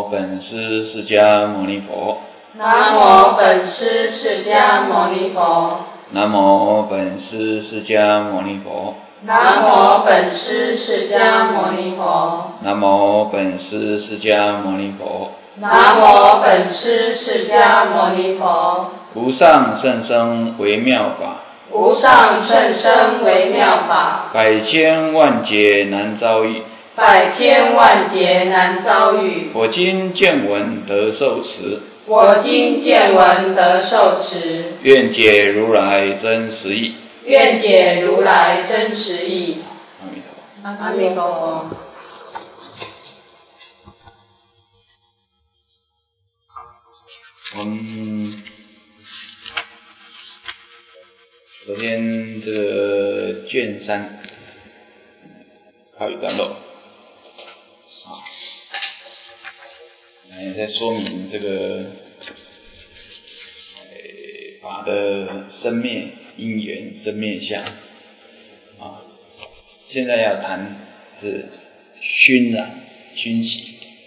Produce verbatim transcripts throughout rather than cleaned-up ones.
无本师释迦牟尼佛。 南无本师释迦牟尼佛。 南无本师释迦牟尼佛。 南无本师释迦牟尼佛。 南无本师释迦牟尼佛。 南无本师释迦牟尼佛。 无上甚深微妙法。 无上甚深微妙法。 百千万劫难遭遇。 百千万劫难遭遇。 我今见闻得受持。 我今见闻得受持。 愿解如来真实义。 愿解如来真实义。 阿弥陀佛。 阿弥陀佛。 我们昨天这个卷三告一段落，啊，来在说明这个呃法的生灭因缘、生灭相啊。现在要谈是熏染、熏习，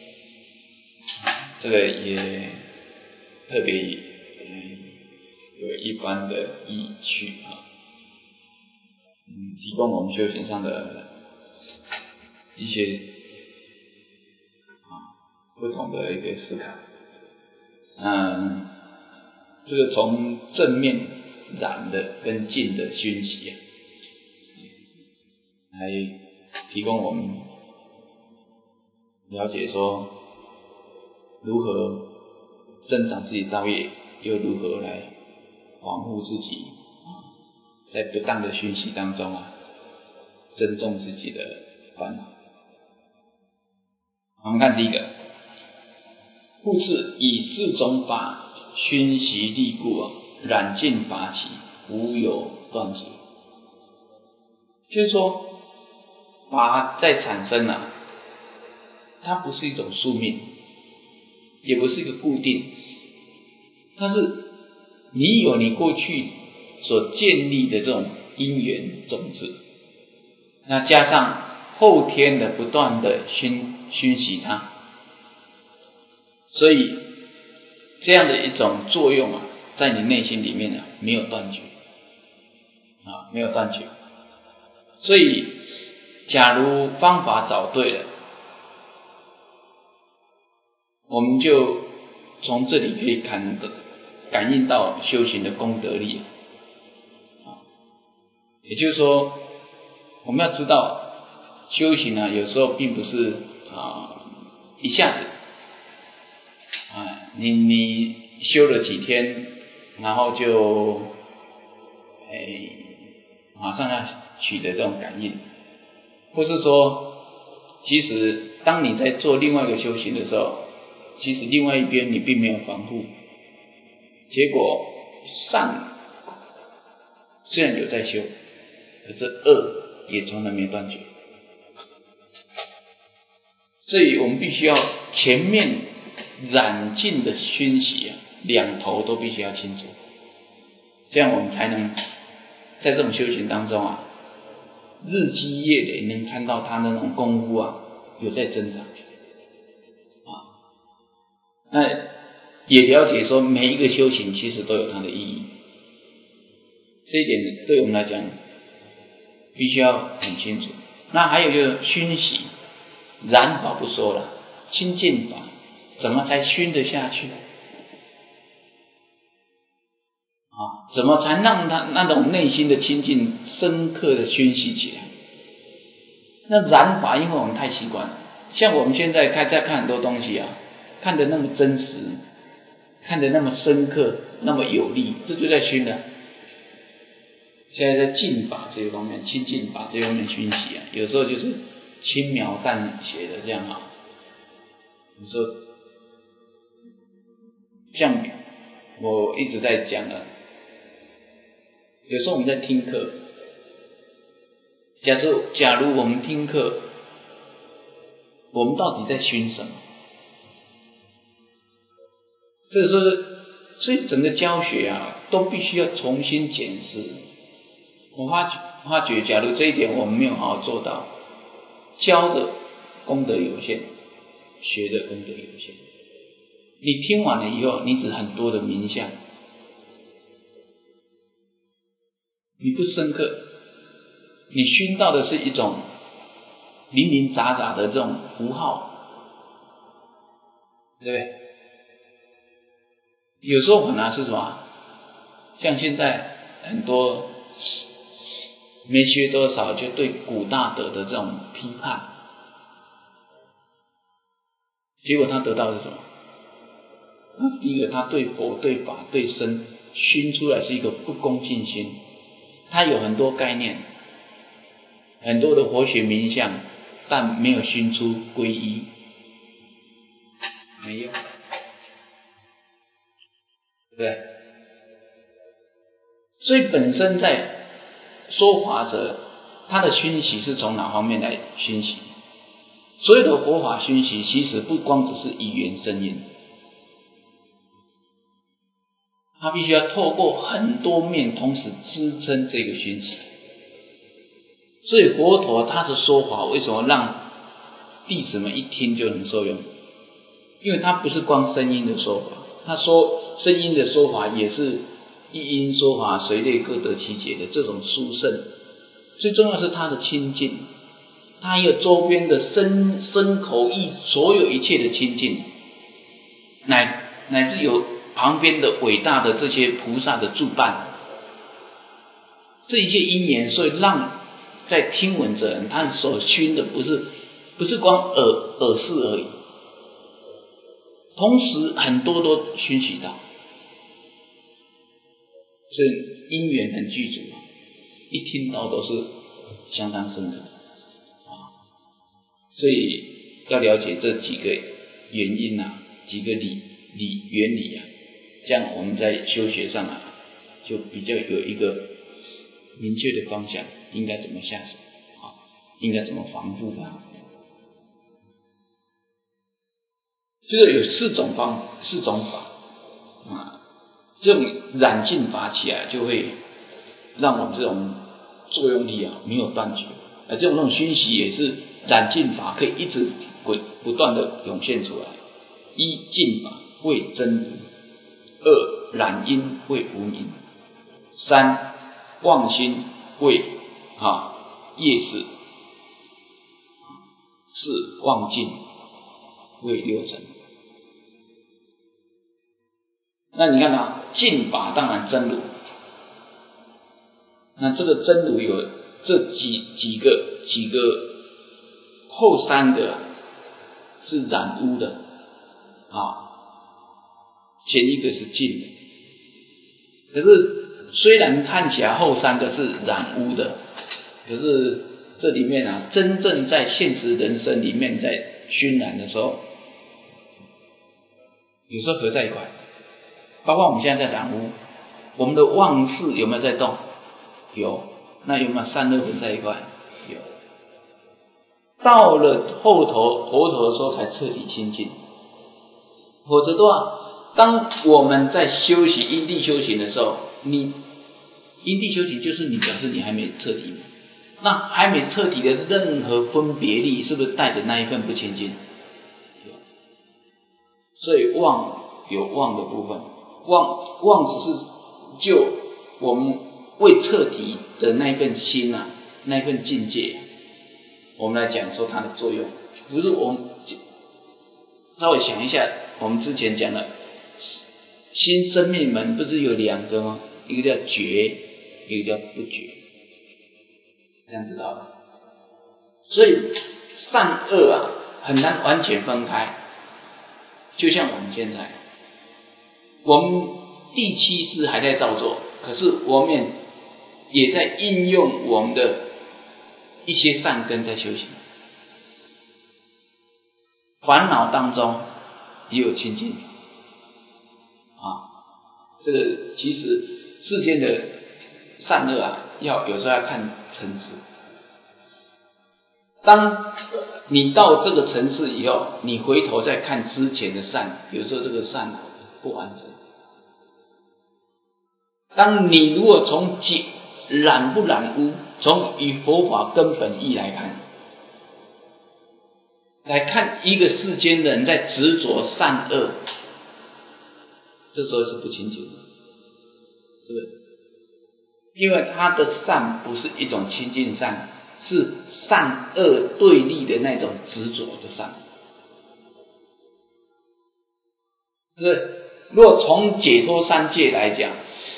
这个也特别有一般的依据啊，嗯，提供我们修行上的一些啊不同的一个思考。嗯，这个从正面染的跟净的熏习啊，来提供我们了解说如何增长自己造业，又如何来保护自己啊，在不当的熏习当中啊，增重自己的烦恼。我们看第一个，故是以自种法熏习力故啊，染净法起，无有断绝。就是说，法在产生啊，它不是一种宿命，也不是一个固定，它是你有你过去所建立的这种因缘种子，那加上后天的不断的熏熏习它，所以这样的一种作用啊，在你内心里面啊没有断绝啊，没有断绝。所以假如方法找对了，我们就从这里可以看的感应到修行的功德力啊。也就是说，我们要知道修行啊，有时候并不是啊一下子啊，你你修了几天，然后就哎马上要取得这种感应，或是说，其实当你在做另外一个修行的时候，其实另外一边你并没有防护，结果善虽然有在修，可是恶也从来没断绝。所以我们必须要前面染净的熏习啊，两头都必须要清楚，这样我们才能在这种修行当中啊，日积月累，能看到他那种功夫啊有在增长啊。那也了解说每一个修行其实都有它的意义，这一点对我们来讲必须要很清楚。那还有就是熏习，染法不说了，清净法怎么才熏得下去啊？怎么才让他那种内心的清净深刻的熏习起来？那染法，因为我们太习惯了，像我们现在看在看很多东西啊，看得那么真实，看得那么深刻，那么有力，这就在熏了。现在在净法这一方面，清净法这一方面熏习啊，有时候就是轻描淡写的这样啊。你说，像我一直在讲啊，有时候我们在听课，假如假如我们听课，我们到底在熏什么？这个说是，所以整个教学啊，都必须要重新检视。我发觉发觉，假如这一点我们没有好好做到，教的功德有限，学的功德有限。 你听完了以后，你只很多的名相，你不深刻，你熏到的是一种零零杂杂的这种符号，对不对？有时候反而是什么？像现在很多没学多少，就对古大德的这种批判，结果他得到的是什么？第一个，他对佛、对法、对僧熏出来是一个不恭敬心，他有很多概念，很多的佛学名相，但没有熏出皈依，没有，对不对？所以本身在说法者，他的熏习是从哪方面来熏习？所有的佛法熏习，其实不光只是语言声音，他必须要透过很多面同时支撑这个熏习。所以佛陀他的说法为什么让弟子们一听就能受用？因为他不是光声音的说法，他说声音的说法也是一音说法，随类各得其解的这种殊胜。最重要是他的亲近，他有周边的身身口意所有一切的亲近，乃乃至有旁边的伟大的这些菩萨的助伴，这一切因缘，所以让在听闻者人，他所熏的不是不是光耳耳识而已，同时很多都熏习到，所以因缘很具足，一听到都是相当深刻啊。所以要了解这几个原因啊，几个理理原理啊，这样我们在修学上啊，就比较有一个明确的方向，应该怎么下手啊，应该怎么防护它。这个有四种方四种法啊，这种染净法起来，就会让我们这种作用力啊没有断绝。而这种那种熏习也是染净法，可以一直不不断的涌现出来。一净法为真如，二染因为无明，三妄心为啊业识，四妄境为六尘。那你看啊，净法当然真如，那这个真如有这几几个几个，后三个是染污的啊，前一个是净的。可是虽然看起来后三个是染污的，可是这里面啊，真正在现实人生里面在熏染的时候，有时候合在一块。包括我们现在在染污，我们的妄识有没有在动？有。那有没有善恶混在一块？有。到了后头佛陀的时候才彻底清净。否则的话，当我们在修行因地修行的时候，你因地修行就是你表示你还没彻底，那还没彻底的任何分别力，是不是带着那一份不清净？所以妄有妄的部分，妄妄只是就我们未彻底的那一份心啊，那一份境界，我们来讲说它的作用，不是我们稍微想一下，我们之前讲的心生命门不是有两个吗？一个叫觉，一个叫不觉，这样知道吧？所以善恶啊很难完全分开。就像我们现在，我们第七识还在造作，可是我们也在应用我们的一些善根在修行。烦恼当中也有清净啊，这个其实世间的善恶啊，要有时候要看层次。当你到这个层次以后，你回头再看之前的善，有时候这个善不完整。当你如果从染不染污，从以佛法根本义来看，来看一个世间人在执着善恶， 这时候是不清净的，是不是？因为他的善不是一种清净善，是善恶对立的那种执着的善，是不是？如果从解脱三界来讲，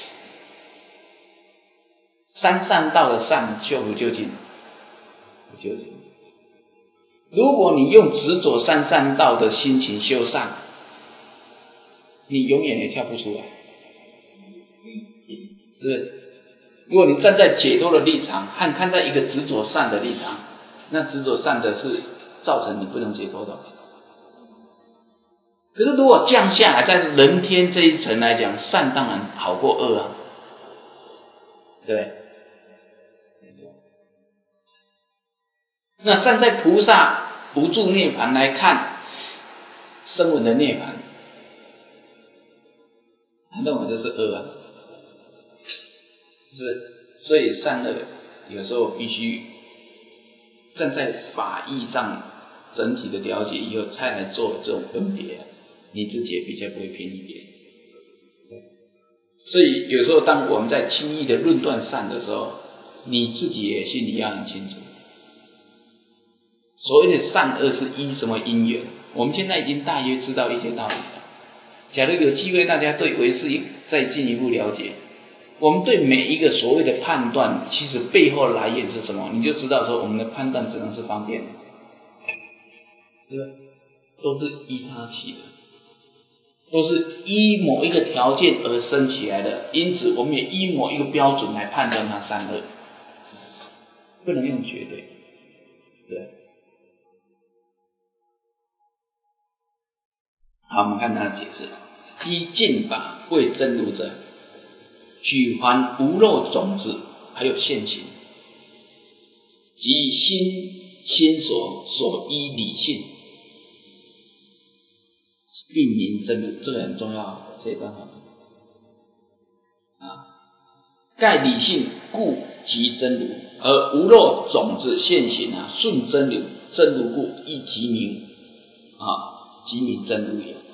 三善道的善究不究竟？不究竟。如果你用执着三善道的心情修善，你永远也跳不出来，是不是？如果你站在解脱的立场，和看在一个执着善的立场，那执着善的是造成你不能解脱的。可是如果降下来，在人天这一层来讲，善当然好过恶啊，对不对？那站在菩萨无住涅槃来看声闻的涅槃，他认为这是恶啊，是不是？所以善恶有时候必须站在法义上整体的了解以后，才来做这种分别，你自己也比较不会偏一点。所以有时候当我们在轻易的论断善的时候，你自己也心里要很清楚，所谓的善恶是依什么因缘，我们现在已经大约知道一些道理了。假如有机会大家对唯识再进一步了解，我们对每一个所谓的判断，其实背后来源是什么，你就知道说我们的判断只能是方便的，对吧？都是依他起的，都是依某一个条件而生起来的，因此我们也依某一个标准来判断它善恶，不能用绝对，对。好，我们看他的解释：依净法为真如者，举还无漏种子，还有现行，即心心所所依理性，并名真如。这个很重要，这一段好啊。盖理性故即真如，而无漏种子现行啊，顺真如，真如故亦即名啊，即名真如也。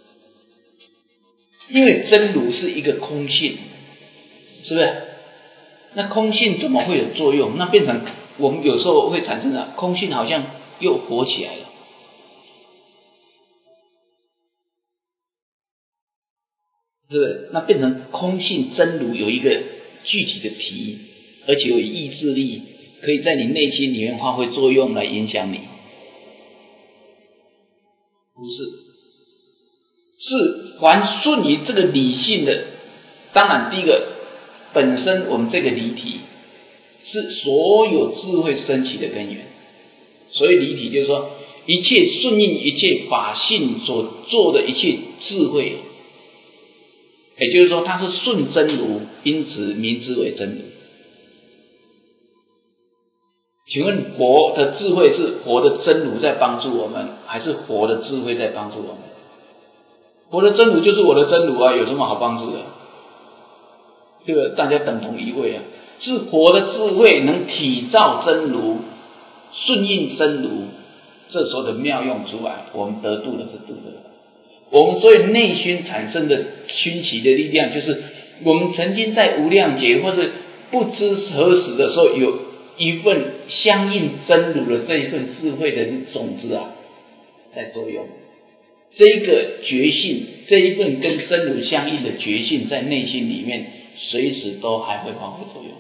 因为真如是一个空性，是不是？那空性怎么会有作用？那变成我们有时候会产生的空性好像又活起来了，是不是？那变成空性真如有一个具体的体，而且有意志力，可以在你内心里面发挥作用来影响你，不是？是还顺于这个理性的。当然第一个，本身我们这个理体是所有智慧升起的根源，所以理体就是说一切顺应一切法性所做的一切智慧，也就是说它是顺真如，因此名之为真如。请问佛的智慧是佛的真如在帮助我们，还是佛的智慧在帮助我们？佛的真如就是我的真如啊，有什么好帮助的？对吧？大家等同一位啊，是佛的智慧能体照真如，顺应真如，这时候的妙用出来，我们得度的是度的。我们所以内心产生的熏习的力量，就是我们曾经在无量劫或者不知何时的时候，有一份相应真如的这一份智慧的种子啊，在作用。这一个觉性，这一份跟真如相应的觉性，在内心里面随时都还会发挥作用。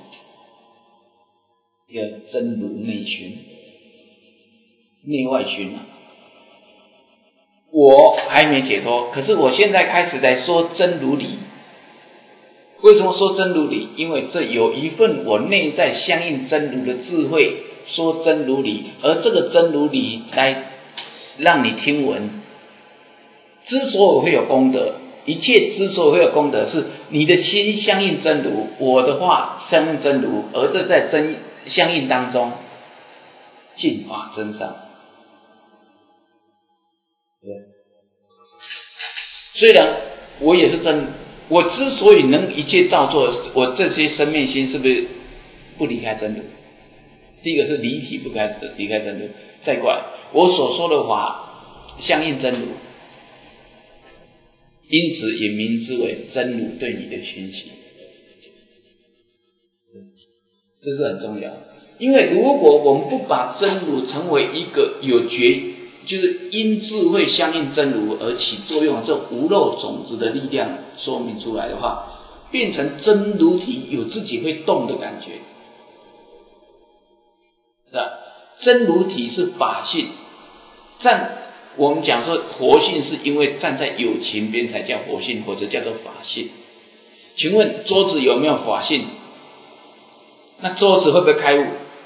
叫真如内熏，内外熏啊。我还没解脱，可是我现在开始在说真如理。为什么说真如理？因为这有一份我内在相应真如的智慧，说真如理，而这个真如理来让你听闻。之所以会有功德，一切之所以会有功德，是你的心相应真如，我的话相应真如，而这在真相应当中净法真上。对，虽然我也是真，我之所以能一切照做，我这些生命心是不是不离开真如？第一个是离体不开离开真如，再过来我所说的法相应真如。 因此也名之为真如对你的熏习，这是很重要。因为如果我们不把真如成为一个有觉，就是因智慧相应真如而起作用这无漏种子的力量说明出来的话，变成真如体有自己会动的感觉，是吧？真如体是法性，站我们讲说活性是因为站在有情边才叫活性，或者叫做法性。请问桌子有没有法性？那桌子会不会开悟？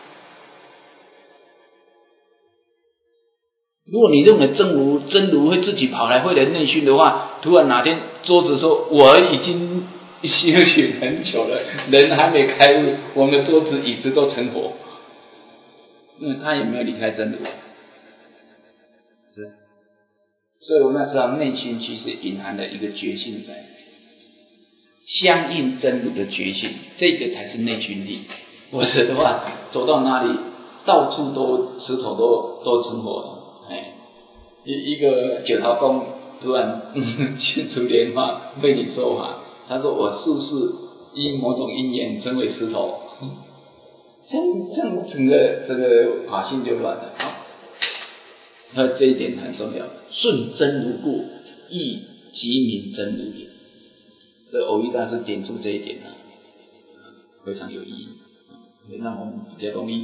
如果你认为真如真如会自己跑来会来内训的话，突然哪天桌子说我已经修行很久了，人还没开悟，我们的桌子椅子都成火，那他有没有离开真如？是。所以我们要知道内心其实隐含了一个觉性在，相应真如的觉性，这个才是内训力。否则的话，走到哪里到处都石头都都成火了。哎，一一个九桃公突然现出莲花为你说法，他说我宿世因某种因缘成为石头，这样这样整个整个法性就乱了。那这一点很重要，顺真如故，亦即名真如也。这藕益大师点出这一点呢，非常有意义，会让我们比较容易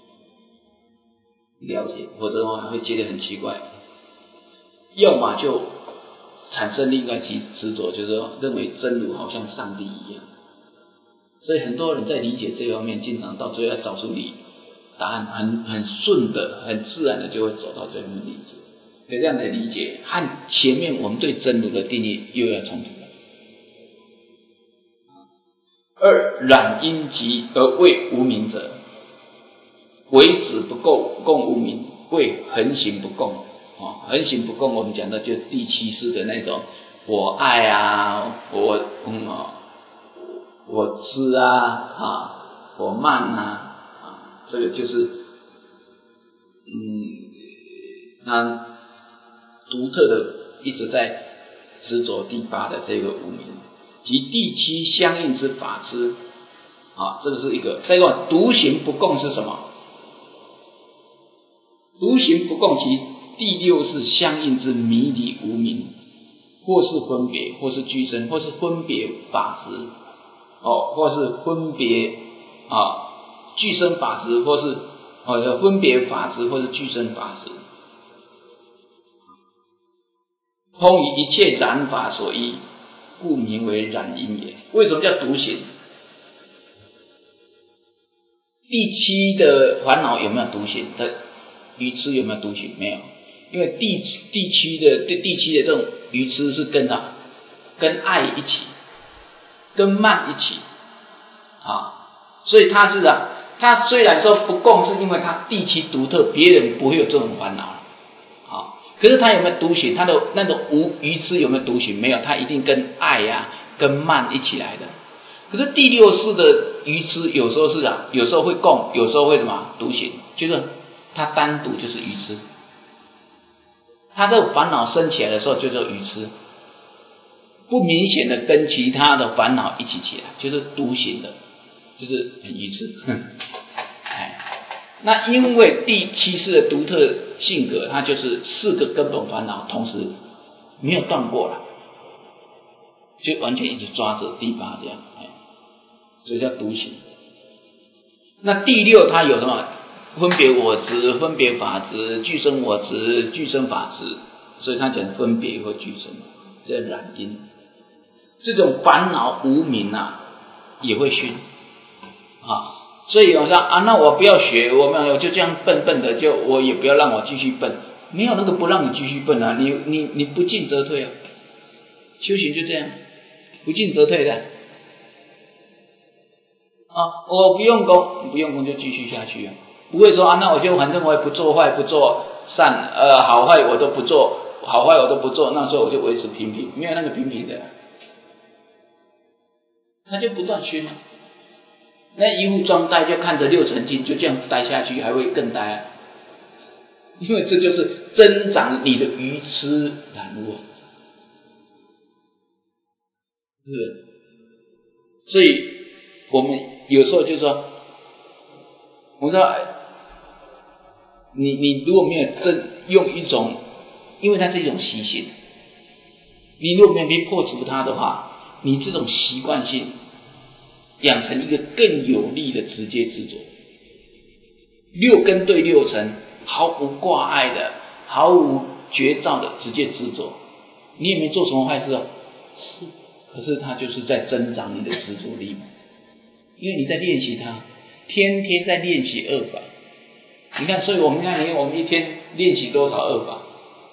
了解，否则的话会觉得很奇怪。要么就产生另外一执着，就是说认为真如好像上帝一样，所以很多人在理解这方面，经常到最后要找出理答案，很很顺的、很自然的就会走到这样的理解。这样的理解和前面我们对真如的定义又要冲突了。二，染因极而为无明者，为止不共，共无明，为恒行不共。哦，恒行不共，我们讲的就是第七世的那种我爱啊，我嗯哦，我知啊啊，我慢啊啊，这个就是嗯，他独特的一直在执着第八的这个无明，及第七相应之法之啊，这个是一个。再一个独行不共是什么？独行不共其第六是相应之迷离无明，或是分别，或是俱生，或是分别法执，哦，或是分别啊俱生法执，或是哦分别法执，或是俱生法执，通于一切染法所依，故名为染因也。为什么叫独行？第七的烦恼有没有独行的？愚痴有没有独行？没有，因为第第七的第第七的这种愚痴是跟啊跟爱一起，跟慢一起啊，所以他是啊，他虽然说不共，是因为他第七独特，别人不会有这种烦恼啊。可是他有没有独行？他的那种无愚痴有没有独行？没有，他一定跟爱呀、啊、跟慢一起来的。可是第六世的愚痴有时候是啊，有时候会共，有时候会什么独行，就是他单独就是愚痴，他这个烦恼升起来的时候就叫愚痴，不明显的跟其他的烦恼一起起来，就是独行的，就是很愚痴。哎，那因为第七世的独特性格，它就是四个根本烦恼同时没有断过了，就完全一直抓着第八这样，哎，所以叫独行。那第六它有什么？分别我执、分别法执、俱生我执、俱生法执，所以他讲分别或俱生，这染因。这种烦恼无明啊，也会熏啊。所以有人说啊，那我不要学，我们我就这样笨笨的，就我也不要让我继续笨，没有那个不让你继续笨啊，你你你不进则退啊，修行就这样，不进则退的。啊，我不用功，不用功就继续下去啊。不会说啊，那我就反正我也不做坏不做善，呃，好坏我都不做，好坏我都不做，那时候我就维持平平，没有那个平平的，他就不断熏了。那一物装呆就看着六尘境，就这样呆下去，还会更呆啊，因为这就是增长你的愚痴染污。 是，所以我们有时候就说，我说你你如果没有真用一种，因为它是一种习性，你如果没有去破除它的话，你这种习惯性养成一个更有力的直接执着，六根对六尘毫无挂碍的，毫无觉照的直接执着，你也没做什么坏事哦，是，可是它就是在增长你的执着力嘛，因为你在练习它，天天在练习恶法。你看，所以我们看，我们一天练习多少恶法？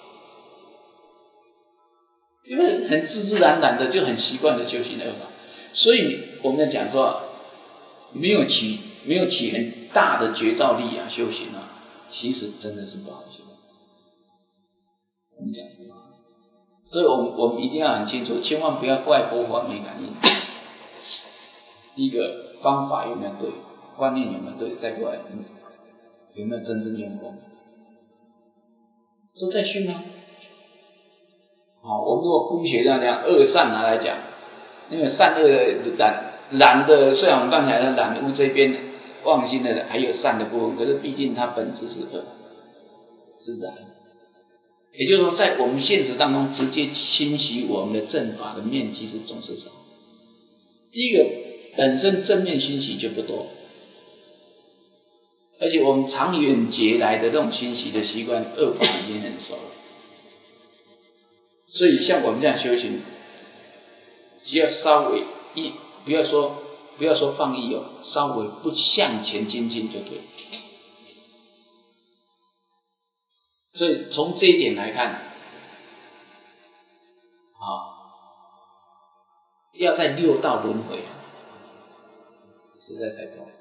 因为很自自然然的就很习惯的修行恶法，所以我们在讲说，没有起没有起很大的觉照力啊，修行啊，其实真的是不好修。我们讲过，所以我们我们一定要很清楚，千万不要怪佛法没感应。第一个方法有没有对，观念有没有对，再过来有没有真正用功，都在训啊。好，我们如果姑且这样讲，恶善拿来讲，那个善恶的染染的，虽然我们刚才的染污这边妄心的还有善的部分，可是毕竟它本质是恶，是染。也就是说，在我们现实当中，直接侵袭我们的正法的面积是总是少。第一个，本身正面熏习就不多，而且我们长远劫来的这种熏习的习惯，恶法已经很熟了。所以像我们这样修行，只要稍微一不要说不要说放逸哦，稍微不向前精进就对。所以从这一点来看，啊，要在六道轮回，实在太多。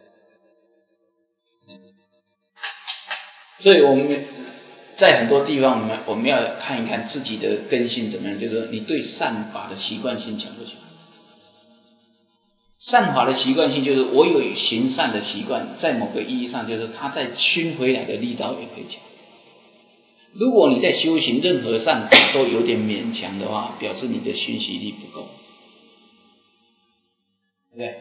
所以我们在很多地方，我们我们要看一看自己的根性怎么样，就是你对善法的习惯性强不强？善法的习惯性就是我有行善的习惯，在某个意义上就是它在熏回来的力道也可以强。如果你在修行任何善法都有点勉强的话，表示你的熏习力不够，对不对？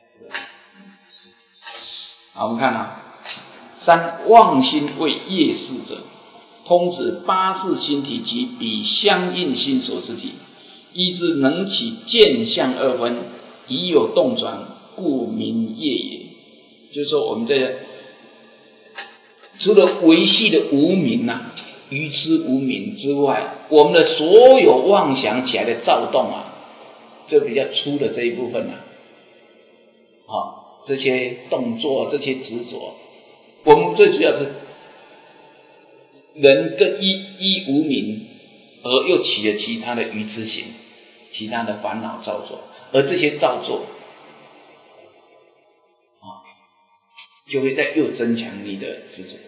好，我们看啊，三妄心为业事者，通指八识心体及彼相应心所之体，依之能起见相二分，已有动转，故名业也。就是说，我们这个除了维系的无明啊、愚痴无明之外，我们的所有妄想起来的躁动啊，就比较粗的这一部分啊，好，这些动作、这些执着，我们最主要是人更依依无明，而又起了其他的愚痴行，其他的烦恼造作，而这些造作啊，就会再又增强你的执着。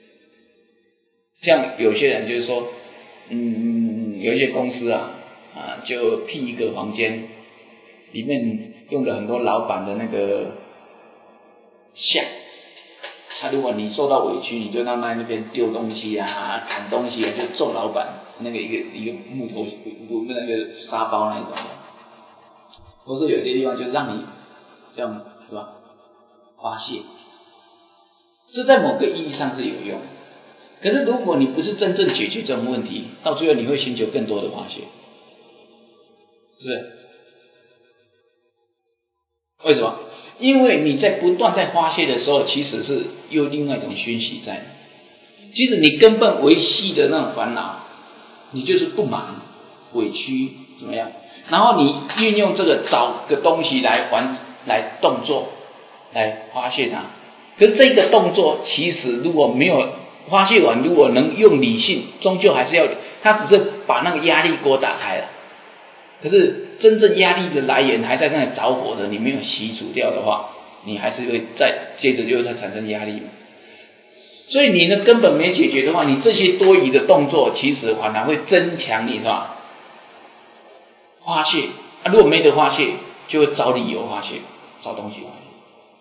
像有些人就是说，嗯，有一些公司啊啊，就辟一个房间，里面用了很多老板的那个像。他、啊、如果你受到委屈，你就让他那边丢东西啊、砍东西啊，就揍老板那个一个一个木头不那个沙包那种的，或是有些地方就让你这样是吧发泄，这在某个意义上是有用。可是如果你不是真正解决这种问题，到最后你会寻求更多的发泄，是不是？为什么？因为你在不断在发泄的时候，其实是有另外一种熏习在。其实你根本维系的那种烦恼，你就是不满、委屈怎么样？然后你运用这个找个东西来完来动作来发泄它。可是这个动作其实如果没有发泄完，如果能用理性，终究还是要，它只是把那个压力锅打开了。可是真正压力的来源还在那里着火的，你没有洗除掉的话，你还是会再接着就会产生压力嘛。所以你呢根本没解决的话，你这些多余的动作其实反而会增强你是吧发泄啊，如果没得发泄，就会找理由发泄，找东西发泄，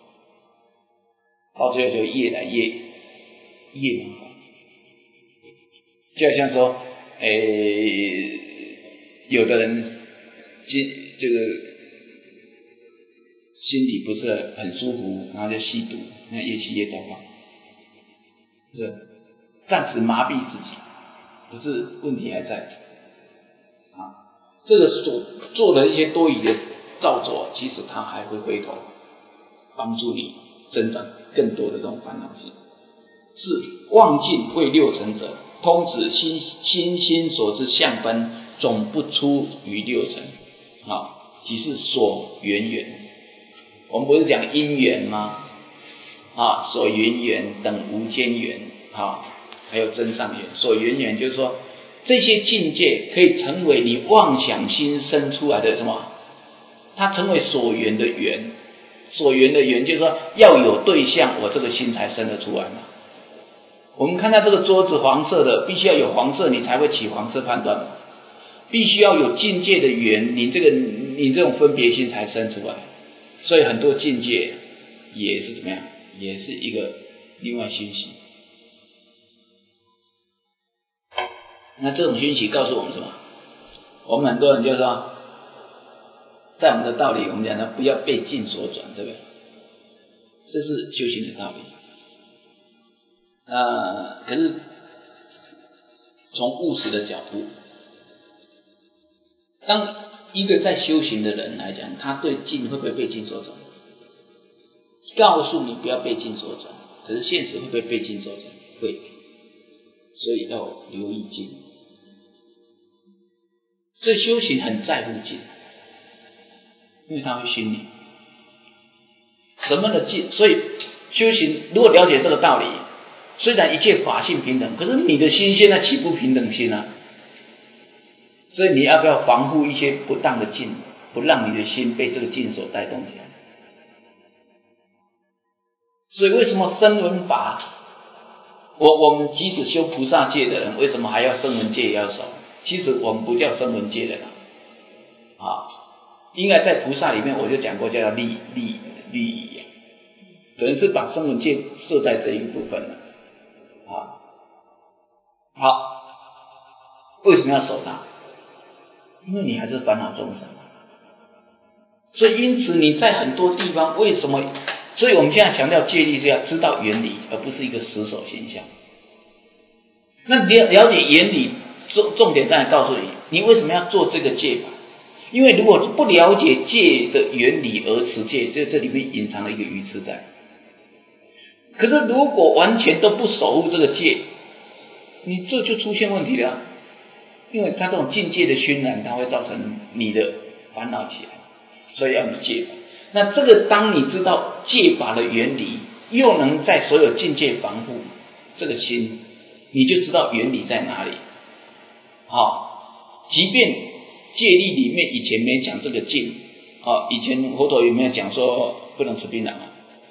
到最后就越来越越麻烦。就好像说，诶，有的人这这个心里不是很舒服，然后就吸毒，那越吸越糟糕，是暂时麻痹自己，可是问题还在啊。这个所做的一些多余的造作，其实它还会回头帮助你增长更多的这种烦恼心。是妄尽为六尘者，通指心心心所知相分，总不出于六尘啊，即是所缘缘。我们不是讲因缘吗？啊，所缘缘等无间缘啊，还有真上缘。所缘缘就是说，这些境界可以成为你妄想心生出来的什么？它成为所缘的缘。所缘的缘就是说，要有对象，我这个心才生得出来嘛。我们看到这个桌子黄色的，必须要有黄色，你才会起黄色判断嘛。必须要有境界的缘，你这个你这种分别心才生出来。所以很多境界也是怎么样，也是一个另外熏习。那这种熏习告诉我们什么？我们很多人就说，在我们的道理，我们讲的不要被境所转，对不对？这是修行的道理。呃，可是从务实的角度，当一个在修行的人来讲，他对境会不会被境所转？告诉你不要被境所转，可是现实会不会被境所转？会，所以要留意境。所以修行很在乎境，因为它会熏你。什么的境？所以修行如果了解这个道理，虽然一切法性平等，可是你的心现在起不平等心啊。所以你要不要防护一些不当的境，不让你的心被这个境所带动起来？所以为什么声闻法，我我们即使修菩萨戒的人，为什么还要声闻戒也要守？其实我们不叫声闻戒的人啊，应该在菩萨里面我就讲过，叫利利利益，可能是把声闻戒设在这一部分了啊。好，为什么要守它？因为你还是烦恼众生，所以因此你在很多地方为什么？所以我们现在强调戒律是要知道原理，而不是一个死守现象。那了了解原理，重重点在告诉你，你为什么要做这个戒法？因为如果不了解戒的原理而持戒，这这里面隐藏了一个愚痴在。可是如果完全都不守护这个戒，你这就出现问题了。因为它这种境界的熏染，它会造成你的烦恼起来，所以要你戒法。那这个当你知道戒法的原理，又能在所有境界防护这个心，你就知道原理在哪里。好，即便戒律里面以前没讲这个戒，啊，以前佛陀有没有讲说不能吃槟榔啊？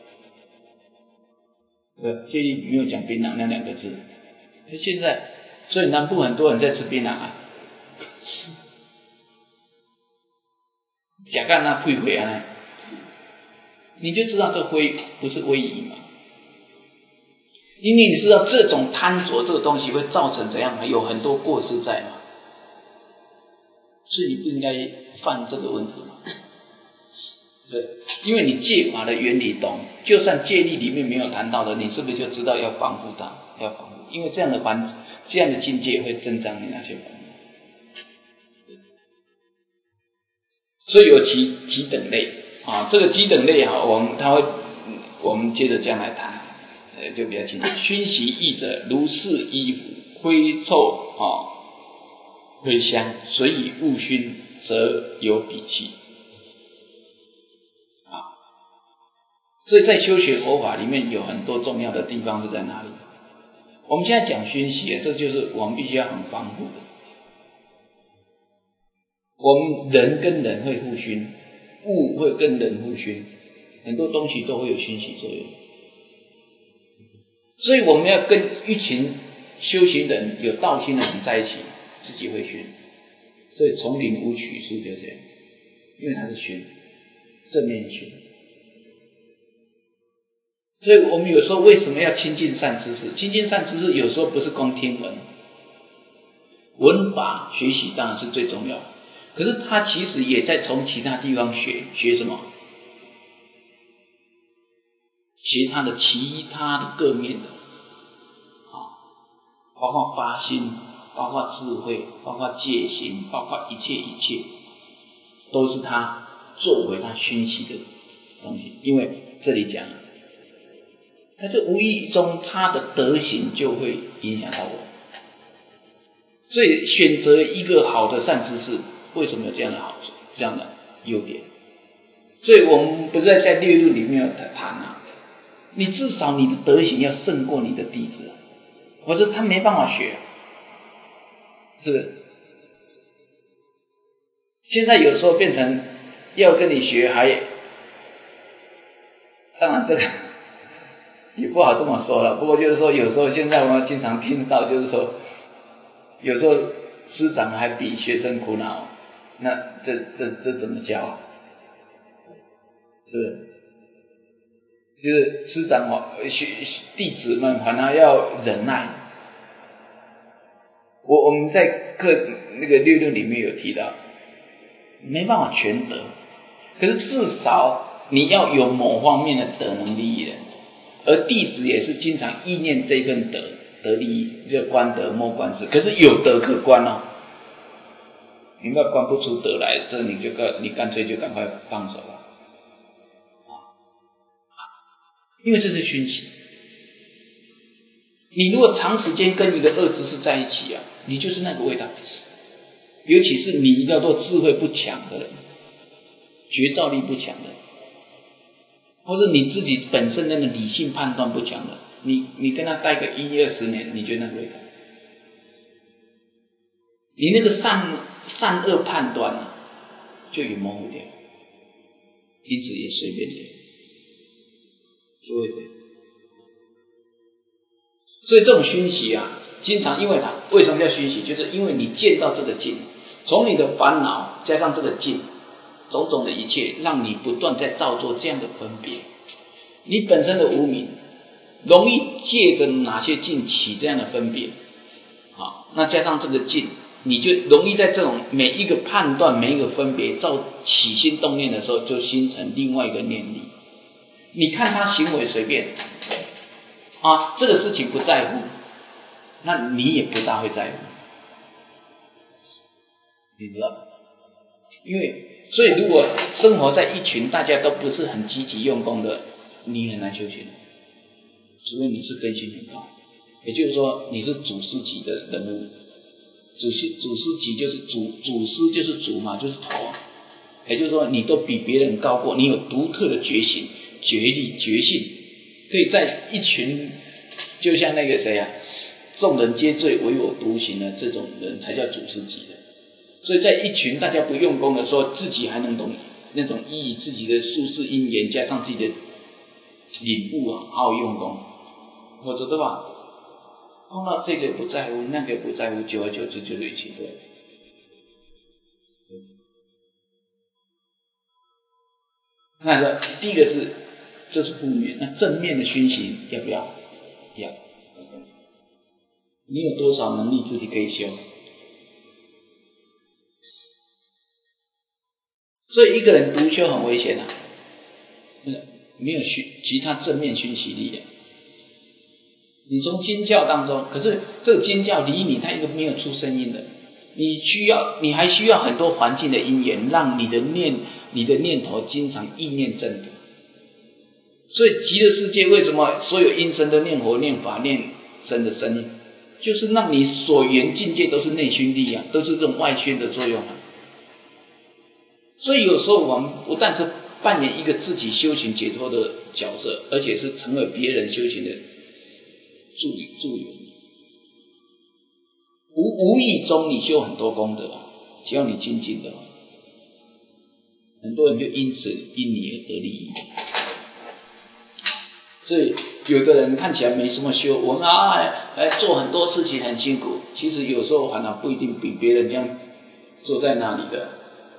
对，戒律没有讲槟榔那两个字。现在，所以南部很多人在吃槟榔啊，假干那会回啊，你就知道这非不是威仪嘛。因为你知道这种贪着这个东西会造成怎样，有很多过失在嘛，所以你不应该犯这个问题嘛。对，因为你戒法的原理懂，就算戒律里面没有谈到的，你是不是就知道要防护它，要防护？因为这样的环这样的境界会增长你那些烦恼。所以有几几等类啊，这个几等类啊，我们他会我们接着这样来谈，呃，就比较清楚。熏习意者，如是衣服，灰臭啊，灰香，随以物熏，则有鄙气。所以在修学佛法里面有很多重要的地方是在哪里？我们现在讲熏习，这就是我们必须要很防护的。我们人跟人会互熏，物会跟人互熏，很多东西都会有熏习作用。所以我们要跟一群修行人、有道心的人在一起，自己会熏。所以丛林无取树就这样，因为它是熏，正面熏。所以我们有时候为什么要亲近善知识？亲近善知识有时候不是光听闻，闻法学习当然是最重要的，可是他其实也在从其他地方学，学什么？ 学他的其他的各面的，啊，包括发心，包括智慧，包括戒心，包括一切一切，都是他作为他熏习的东西。因为这里讲，他这无意中他的德行就会影响到我。所以选择一个好的善知识，为什么有这样的好处，这样的优点？所以我们不是在在列入里面谈啊，你至少你的德行要胜过你的弟子，否则他没办法学，是不是？现在有时候变成要跟你学，还当然这个也不好这么说了。不过就是说，有时候现在我们经常听到，就是说，有时候师长还比学生苦恼，那这这这怎么教啊？是不是？就是师长学弟子们反而要忍耐。我我们在课那个六六里面有提到，没办法全得，可是至少你要有某方面的德能利益人，而弟子也是经常意念这份德得利益，就观德莫观智，可是有德可观哦。你要观不出德来，这你就干你干脆就赶快放手了，因为这是熏习。你如果长时间跟一个恶知识在一起啊，你就是那个味道。尤其是你要做智慧不强的人，觉照力不强的，或者你自己本身那个理性判断不强的，你你跟他待个一二十年，你觉得那个味道？你那个善善恶判断啊，就有模糊掉，因此也随便点，就会这样。所以这种熏习啊，经常因为它为什么叫熏习，就是因为你见到这个境，从你的烦恼加上这个境，种种的一切，让你不断在造作这样的分别。你本身的无明，容易借着哪些境起这样的分别，好，那加上这个境，你就容易在这种每一个判断、每一个分别造起心动念的时候，就形成另外一个念力。你看他行为随便啊，这个事情不在乎，那你也不大会在乎，你知道吗？因为所以如果生活在一群大家都不是很积极用功的，你很难修行，除非你是根性很高，也就是说你是祖师级的人物。祖师祖师级就是祖祖师就是祖嘛，就是头，也就是说你都比别人高过，你有独特的觉醒、觉力、觉性，所以在一群就像那个谁啊，众人皆醉唯我独醒的这种人才叫祖师级的。所以在一群大家不用功的时候，自己还能懂那种意义，自己的术士因缘加上自己的领悟啊，好好用功，否则的话碰到这个不在乎，那个不在乎，久而久之就累积对。那个第一个是，这是负面，那正面的熏习要不要？要。你有多少能力自己可以修？所以一个人独修很危险啊，没有熏其他正面熏习力的。你从经教当中，可是这个经教离你它一个没有出声音的，你需要，你还需要很多环境的因缘，让你的念，你的念头经常意念正的。所以极乐世界为什么所有阴身都念佛、念法、念神的声音，就是让你所缘境界都是内熏力啊，都是这种外熏的作用啊。所以有时候我们不但是扮演一个自己修行解脱的角色，而且是成为别人修行的助助缘，无无意中你修很多功德，只要你精进的，很多人就因此因你而得利益。所以有的人看起来没什么修，我们啊来做很多事情很辛苦，其实有时候反而不一定比别人这样坐在那里的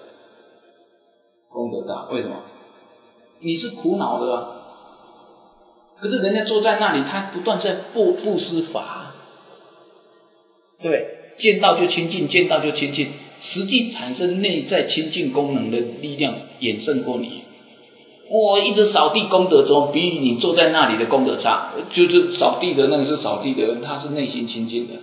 功德大。为什么？你是苦恼的啊，可是人家坐在那里，他不断在布布施法，对，见到就亲近，见到就亲近，实际产生内在亲近功能的力量远胜过你。 我一直扫地功德中，比你坐在那里的功德差。就是扫地的那个是扫地的人，他是内心清净的，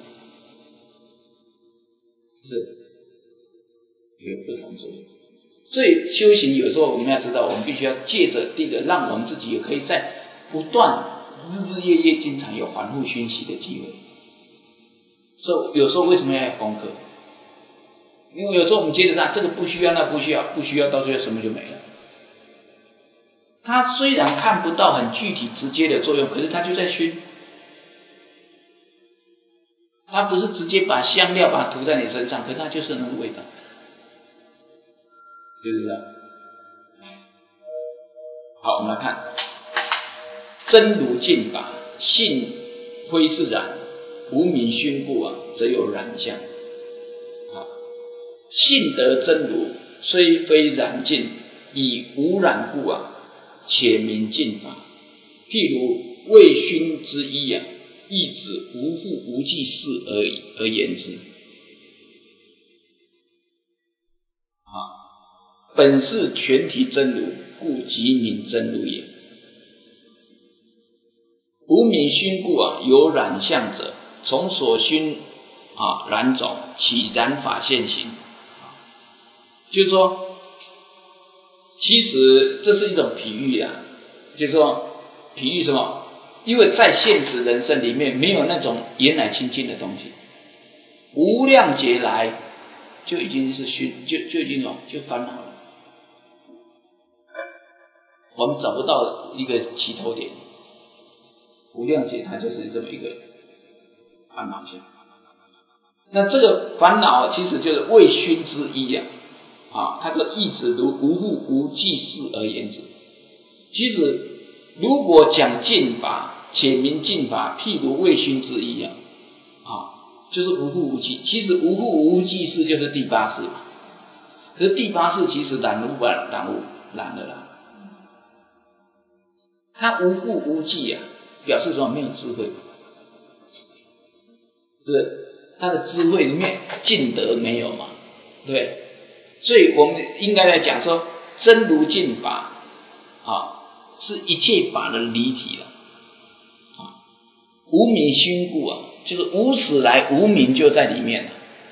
是有不同作用。所以修行有时候我们要知道，我们必须要借着这个，让我们自己也可以在不断日日夜夜经常有反复熏习的机会。所以有时候为什么要有功课？因为有时候我们接着上这个不需要，那不需要，不需要，到最后什么就没了。它虽然看不到很具体直接的作用，可是它就在熏。它不是直接把香料把它涂在你身上，可是它就是那个味道，就是这样。好，我们来看真如净法，性非是染，无明熏故啊，则有染相。啊，性得真如，虽非染净，以无染故啊，且名净法。譬如未熏之衣啊，亦指无复无记事而已而言之。啊，本是全体真如，故即名真如也。无明熏故啊，有染相者，从所熏啊染种，起染法现行。就是说，其实这是一种比喻啊，就是说比喻什么？因为在现实人生里面没有那种原来清净的东西，无量劫来就已经是熏，就就已经有就烦恼了。我们找不到一个起头点，无量劫它就是这么一个烦恼线。那这个烦恼其实就是未熏之一啊，啊，它的意指如无复无记事而言之。其实如果讲净法，且名净法，譬如未熏之一啊，啊，就是无复无记。其实无复无记事就是第八识嘛，可是第八识其实染污不染污？染了啦。它无复无记啊，表示什么？没有智慧，是不是？它的智慧里面净德没有嘛，对不对？所以我们应该来讲说，真如净法啊，是一切法的离体了。啊，无明熏故啊，就是无始来无明就在里面了，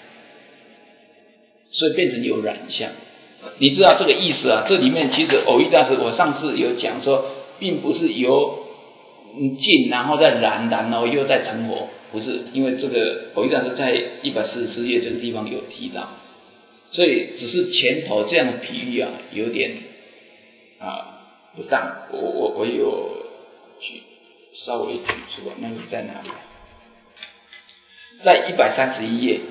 所以变成有染相。你知道这个意思啊？这里面其实藕益大师，我上次有讲说，并不是由净然后再燃，然后又再成火，不是，因为这个藕益大师在一百四十四页这个地方有提到，所以只是前头这样的比喻啊，有点啊不当。我我我有举稍微举出来，那个在哪里？在一百三十一页。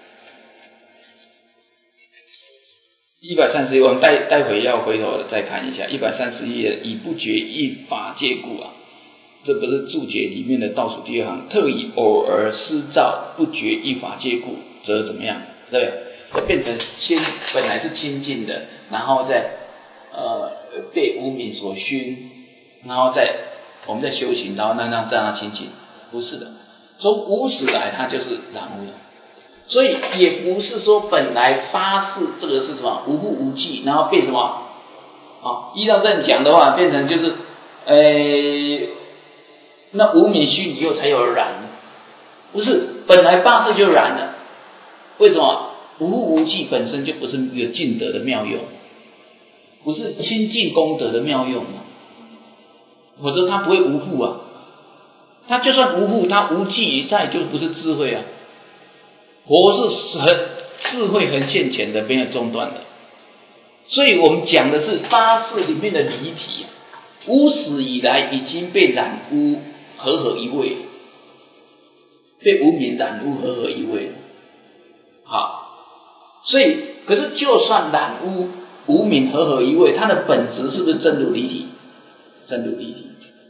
一百三十页，我们待待会要回头再看一下。一百三十页，以不觉一法界故啊，这不是注解里面的倒数第二行，特以偶尔失照不觉一法界故，则怎么样？对不对？这变成先本来是清净的，然后再呃被无明所熏，然后再我们在修行，然后让让让它清净，不是的，从无始来它就是染污的。所以也不是说本来八识这个是什么无复无记，然后变什么啊？依照这样讲的话，变成就是呃，那无明熏以后才有染，不是本来八识就染了。为什么？无复无记本身就不是一个净德的妙用，不是清净功德的妙用嘛，否则它不会无复啊。它就算无复，它无记，它也就不是智慧啊。佛是很智慧很现前的，没有中断的。所以我们讲的是八识里面的离体，无始以来已经被染污合合一味，被无明染污合合一味了。好，所以可是就算染污无明合合一味，它的本质是不是真如离体？真如离体。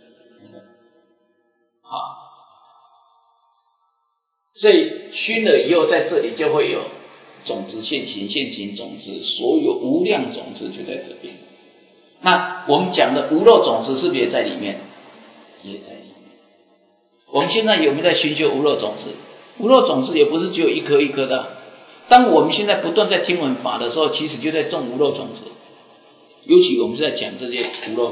好。所以熏了以后，在这里就会有种子现行，现行种子，所有无量种子就在这边。那我们讲的无漏种子是不是也在里面？也在里面。我们现在有没有在熏修无漏种子？无漏种子也不是只有一颗一颗的。当我们现在不断在听闻法的时候，其实就在种无漏种子。 尤其我们是在讲这些无漏法，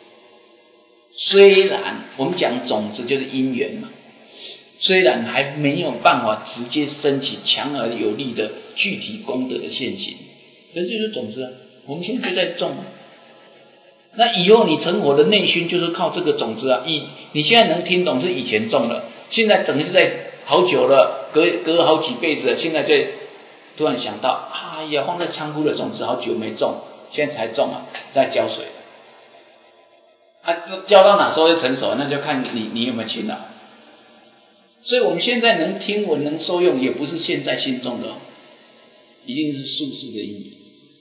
虽然我们讲种子就是因缘嘛，虽然还没有办法直接升起强而有力的具体功德的现行，可是就是种子啊，我们现在就在种。那以后你成佛的内心就是靠这个种子啊，以你现在能听懂是以前种了，现在等于是在好久了，隔隔好几辈子了，现在就突然想到，哎呀，放在仓库的种子好久没种，现在才种啊，在浇水。啊，浇到哪时候会成熟，那就看你你有没有勤劳。所以我们现在能听闻能受用，也不是现在心中的，一定是宿世的因缘。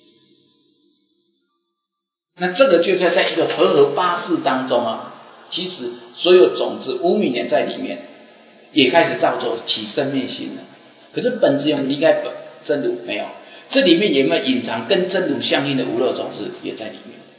那这个就在在一个和合八事当中啊，其实所有种子无明也在里面，也开始造作起生灭心了。可是本质有离开本真如没有，这里面有没有隐藏跟真如相应的无漏种子也在里面？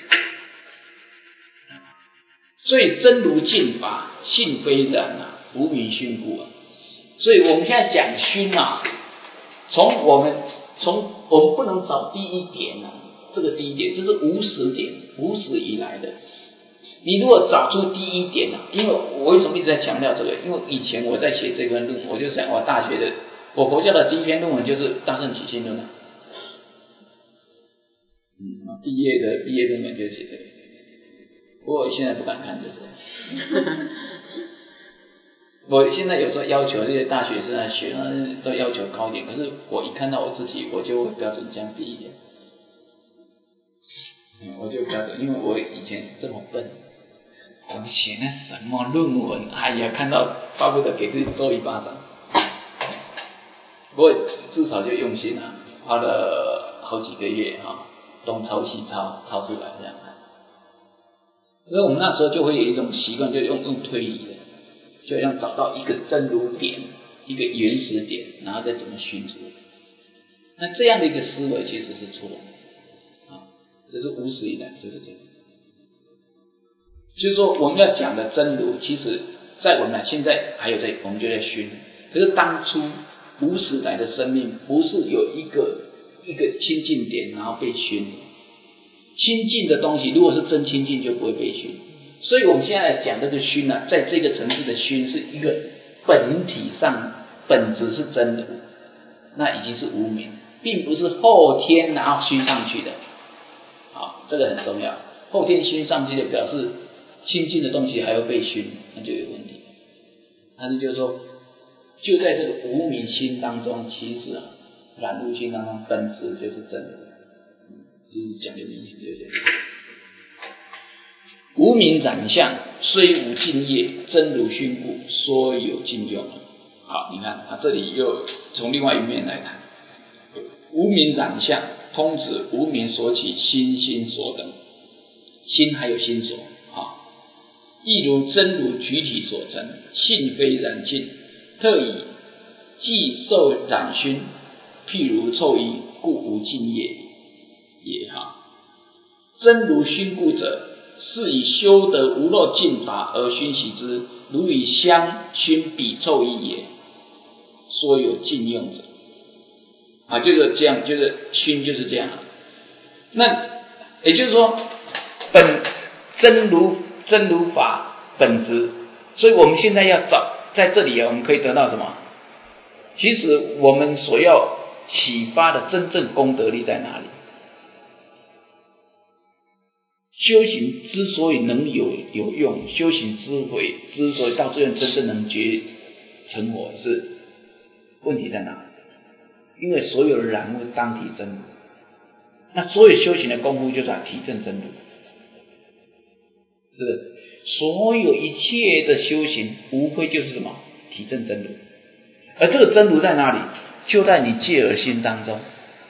所以真如净法性非然啊，无明熏故啊。所以我们现在讲熏啊，从我们从我们不能找第一点啊。这个第一点就是无始点，无始以来的。你如果找出第一点啊，因为我为什么一直在强调这个？因为以前我在写这篇论文，我就想我大学的，我佛教的第一篇论文就是《大乘起信论》啊。嗯，毕业的毕业论文就是写这个，不过我现在不敢看这个。我现在有时候要求这些大学生啊、学生都要求高一点，可是我一看到我自己，我就会标准降低一点。我就不要紧，因为我以前这么笨，我写那什么论文，哎呀，看到巴不得给自己揍一巴掌。不过至少就用心啊，花了好几个月啊，东抄西抄，抄出来这样。所以我们那时候就会有一种习惯，就用用推理的，就要找到一个真如点，一个原始点，然后再怎么熏出。那这样的一个思维其实是错的。这是无始以来就是这样，就是说我们要讲的真如，其实在我们现在还有在，我们就在熏。可是当初无始来的生命，不是有一个一个清净点，然后被熏。清净的东西，如果是真清净，就不会被熏。所以我们现在讲这个熏呢，在这个层次的熏，是一个本体上本质是真如，那已经是无明，并不是后天然后熏上去的。好，这个很重要。后天熏上去的表示清净的东西还要被熏，那就有问题。但是就是说，就在这个无明心当中，其实啊，染污心当中本质就是真的，就是讲的意思就是这样。无明染相虽无尽业，真如熏故，说有尽用。好，你看他这里又从另外一面来谈，无明染相。通指无明所起心心所等，心还有心所啊，亦如真如具体所成，性非染尽，特以既受染熏，譬如臭衣，故无尽业也哈。真如熏故者，是以修得无漏净法而熏习之，如以香熏彼臭衣也。说有尽用者啊，就是这样，就是熏就是这样。那也就是说，本真如真如法本质，所以我们现在要找在这里啊，我们可以得到什么？其实我们所要启发的真正功德力在哪里？修行之所以能有有用，修行智慧之所以到最后真正能觉成佛，是问题在哪？因为所有的染污当体真如，那所有修行的功夫就是要体证真如，是不是？所有一切的修行，无非就是什么？体证真如。而这个真如在哪里？就在你戒耳心当中。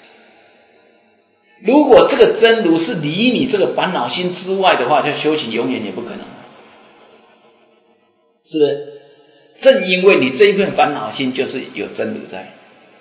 如果这个真如是离你这个烦恼心之外的话，就修行永远也不可能，是不是？正因为你这一份烦恼心就是有真如在，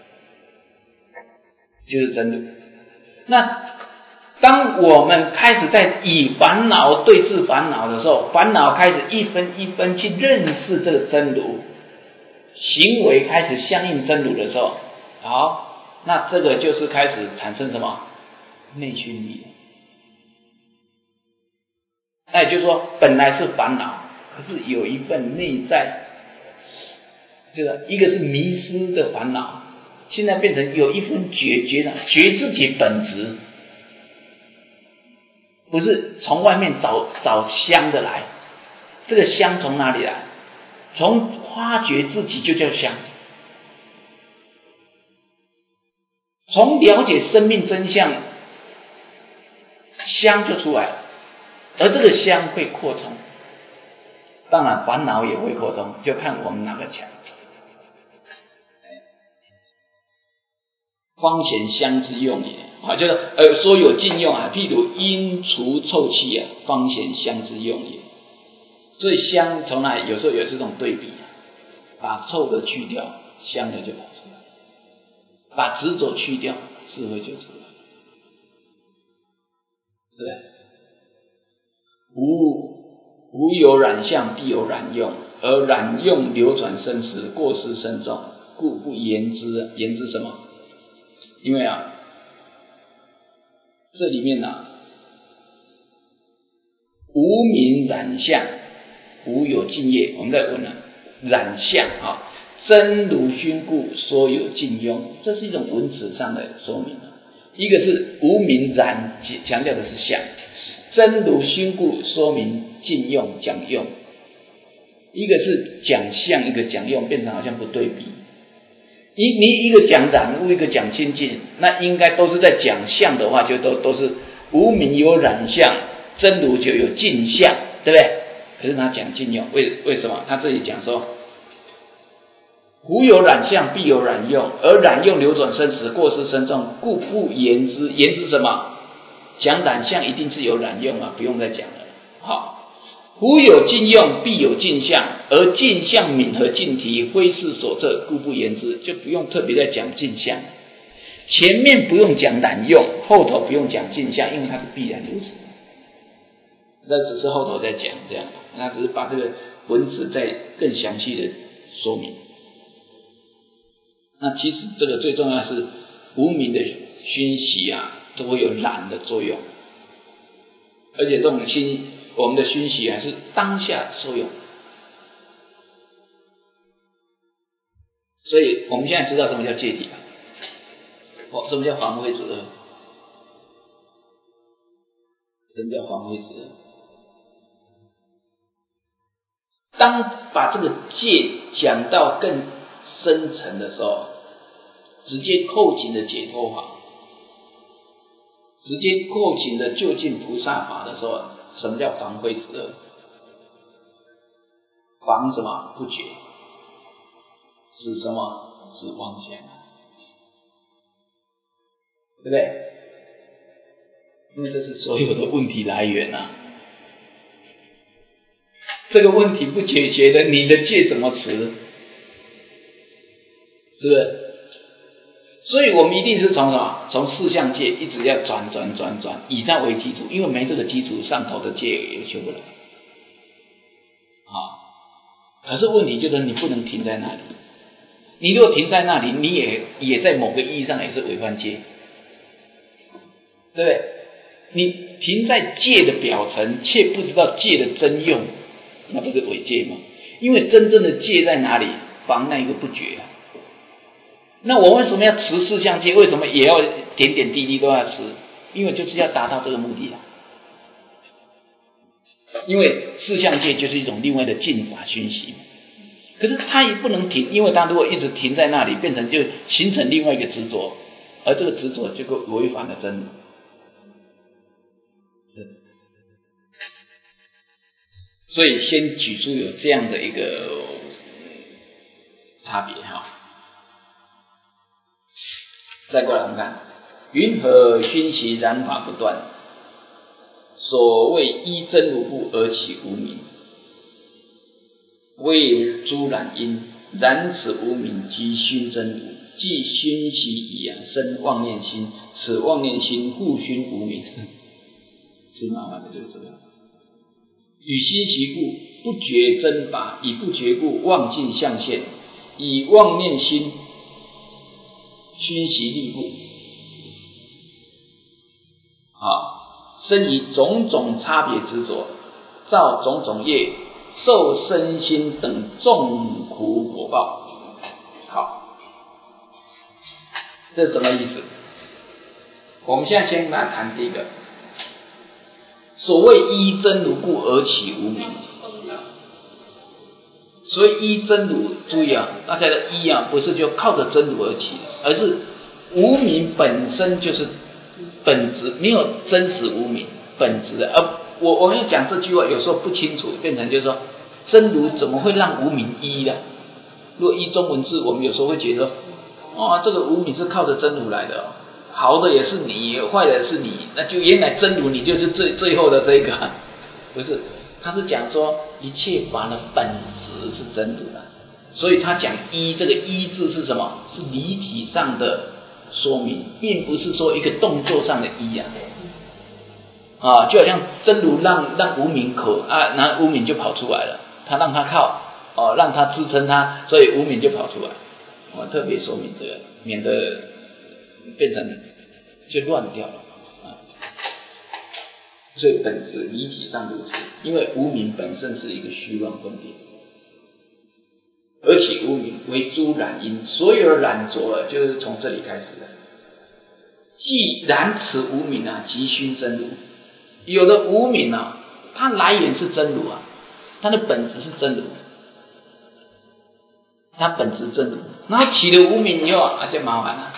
就是真如。那当我们开始在以烦恼对治烦恼的时候，烦恼开始一分一分去认识这个真如，行为开始相应真如的时候，好，那这个就是开始产生什么？内熏力。 那也就是说，本来是烦恼，可是有一份内在，这个一个是迷失的烦恼，现在变成有一份觉觉的觉自己本质，不是从外面找找香的来。这个香从哪里来？从发觉自己就叫香，从了解生命真相，香就出来了。而这个香会扩充，当然烦恼也会扩充，就看我们哪个强。方显香之用也啊，就是呃说有禁用啊，譬如阴除臭气啊，方显香之用也。所以香从来有时候有这种对比啊，把臭的去掉，香的就跑出来；把执着去掉，智慧就出来。对不对？无无有染相，必有染用，而染用流转生死，过失深重，故不言之。言之什么？因为啊，这里面啊，无名染相，无有尽业。我们在问啊，染相啊，真如熏故，说有禁用，这是一种文词上的说明。一个是无名染，强调的是相；真如熏故，说明禁用讲用。一个是讲相，一个讲用，变成好像不对比。一你一个讲染物，一个讲清净，那应该都是在讲相的话，就都都是无名有染相，真如就有净相，对不对？可是他讲禁用，为为什么？他这里讲说，无有染相，必有染用，而染用流转生死，过失深重，故不言之。言之什么？讲染相一定是有染用啊，不用再讲了。好。无有禁用，必有禁相，而禁相泯和禁体，非是所摄，故不言之，就不用特别再讲禁相。前面不用讲染用，后头不用讲禁相，因为它是必然如此。那只是后头再讲这样，那只是把这个文字再更详细的说明。那其实这个最重要的是无明的熏习啊，都会有染的作用，而且这种熏我们的熏习还是当下受用。所以我们现在知道什么叫戒体了，哦，什么叫防卫之恶？什么叫防卫之恶？当把这个戒讲到更深层的时候，直接扣紧的解脱法，直接扣紧的究竟菩萨法的时候，什么叫防慧之恶？防什么？不觉。指什么？指妄想，对不对？因为这是所有的问题来源啊。这个问题不解决的，你的戒怎么持？是不是？所以我们一定是从什么？从四相戒一直要转转转转，以它为基础，因为没这个基础，上头的戒也修不来。好，可是问题就是你不能停在那里。你如果停在那里，你也也在某个意义上也是违犯戒，对不对？你停在戒的表层，却不知道戒的真用，那不是违戒吗？因为真正的戒在哪里？防那一个不觉啊。那我为什么要持四相戒？为什么也要点点滴滴都要持？因为就是要达到这个目的啊。因为四相戒就是一种另外的净法熏习，可是它也不能停，因为它如果一直停在那里，变成就形成另外一个执着，而这个执着就违反了真理。所以先举出有这样的一个差别哈。再过来我们看，云何熏习染法不断？所谓依真如故而起无明，为诸染因，染此无明即熏真如，即熏习以养生妄念心，此妄念心互熏无明。最麻烦的就是这个。与心习故，不觉真法；以不觉故，妄境象现；以妄念心熏习力故。好，生以种种差别执着， 造种种业，受身心等众苦果报。好，这是什么意思？我们现在先来谈第一个，所谓依真如故而起无明。所以依真如，注意啊，大家的依啊，不是就靠着真如而起，而是无明本身就是本质，没有真实无明本质的。而我我们讲这句话有时候不清楚，变成就是说真如怎么会让无明依呢？如果依中文字，我们有时候会觉得，哦，这个无明是靠着真如来的，好的也是你，坏的也是你，那就原来真如你就是最最后的这个，不是？他是讲说一切法的本质是真如的，所以他讲依，这个依字是什么？是离体上的说明，并不是说一个动作上的依啊。啊，就好像真如让让无明口啊，然后无明就跑出来了，他让他靠哦，让他支撑他，所以无明就跑出来。我特别说明这个，免得变成就乱掉了。所以本质离体上如此，因为无明本身是一个虚妄分别，而且无明为诸染因，所有的染着就是从这里开始的。既然此无明啊，即熏真如。有的无明啊，它来源是真如啊，它的本质是真如，它本质真如，然后起了无明以后啊，就麻烦了。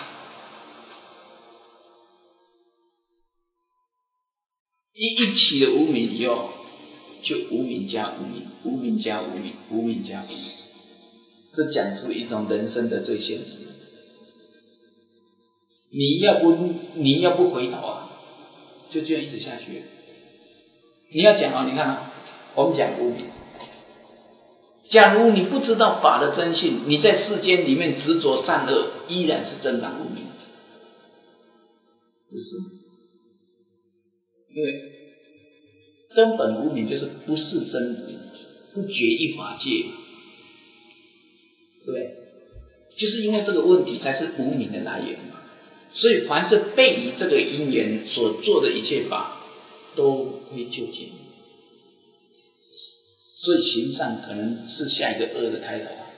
一一起了无明以后，就无明加无明，无明加无明，无明加无明，这讲出一种人生的最现实。你要不你要不回头啊，就这样一直下去。你要讲啊，你看啊，我们讲无明。假如你不知道法的真性，你在世间里面执着善恶，依然是增长无明，不是？因为根本无明就是不是真如，不觉一法界，对不对？就是因为这个问题才是无明的来源嘛。所以凡是背离这个因缘所做的一切法，都会究竟。所以行善可能是下一个恶的开头啊。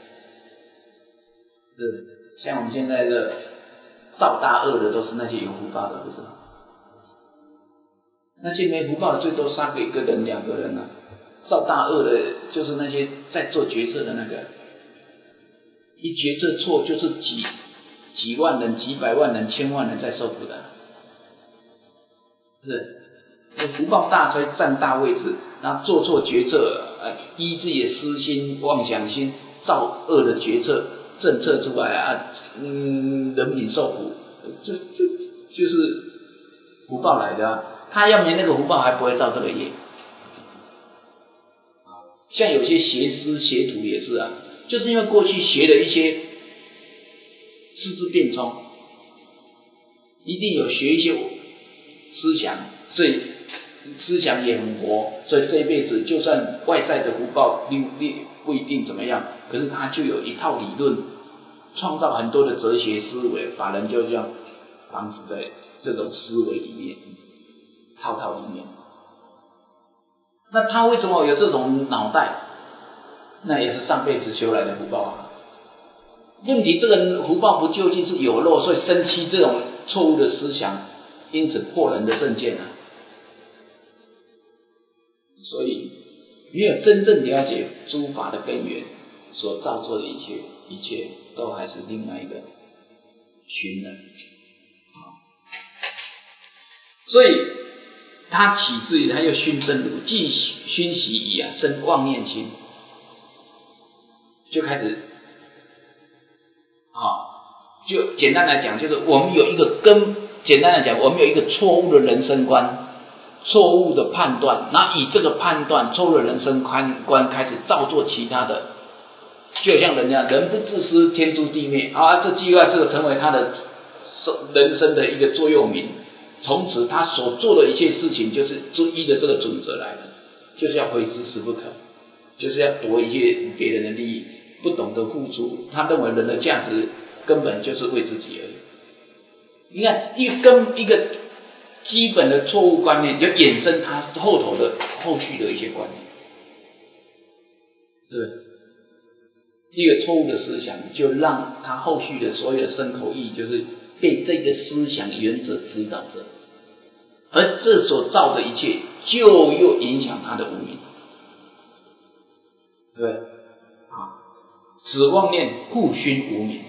是，像我们现在的造大恶的都是那些有福报的，不是吗？那些没福报的最多杀个一个人两个人啊，造大恶的就是那些在做决策的那个，一决策错就是几几万人、几百万人、千万人在受苦的，是，有福报大才占大位置，然后做错决策，呃，依自己的私心、妄想心造恶的决策政策出来啊，嗯，人民受苦，就就就是福报来的啊。他要没那个福报，还不会造这个业。像有些邪师邪徒也是啊，就是因为过去学了一些四字变通，一定有学一些思想，所以思想也很活，所以这一辈子就算外在的福报不一定怎么样，可是他就有一套理论，创造很多的哲学思维，法人就这样防止在这种思维里面。套套里面，那他为什么有这种脑袋？那也是上辈子修来的福报啊。问题这个福报不究竟是有漏，所以生起这种错误的思想，因此破人的正见啊。所以没有真正了解诸法的根源，所造作的一切，一切都还是另外一个寻人。所以他起自于他又熏真如，既熏习已啊，生妄念心，就开始啊，就简单来讲，就是我们有一个根，简单来讲，我们有一个错误的人生观，错误的判断，那以这个判断错误的人生观观开始造作其他的，就像人家人不自私，天诛地灭啊，这计划这个成为他的人生的一个座右铭。从此他所做的一切事情就是依着这个准则来的，就是要非知识不可，就是要夺一切别人的利益，不懂得付出。他认为人的价值根本就是为自己而已。你看一根一个基本的错误观念，就衍生他后头的后续的一些观念，对，一个错误的思想，就让他后续的所有的身口意，就是被这个思想原则指导着，而这所造的一切，就又影响他的无明，对，啊，此妄念故熏无明。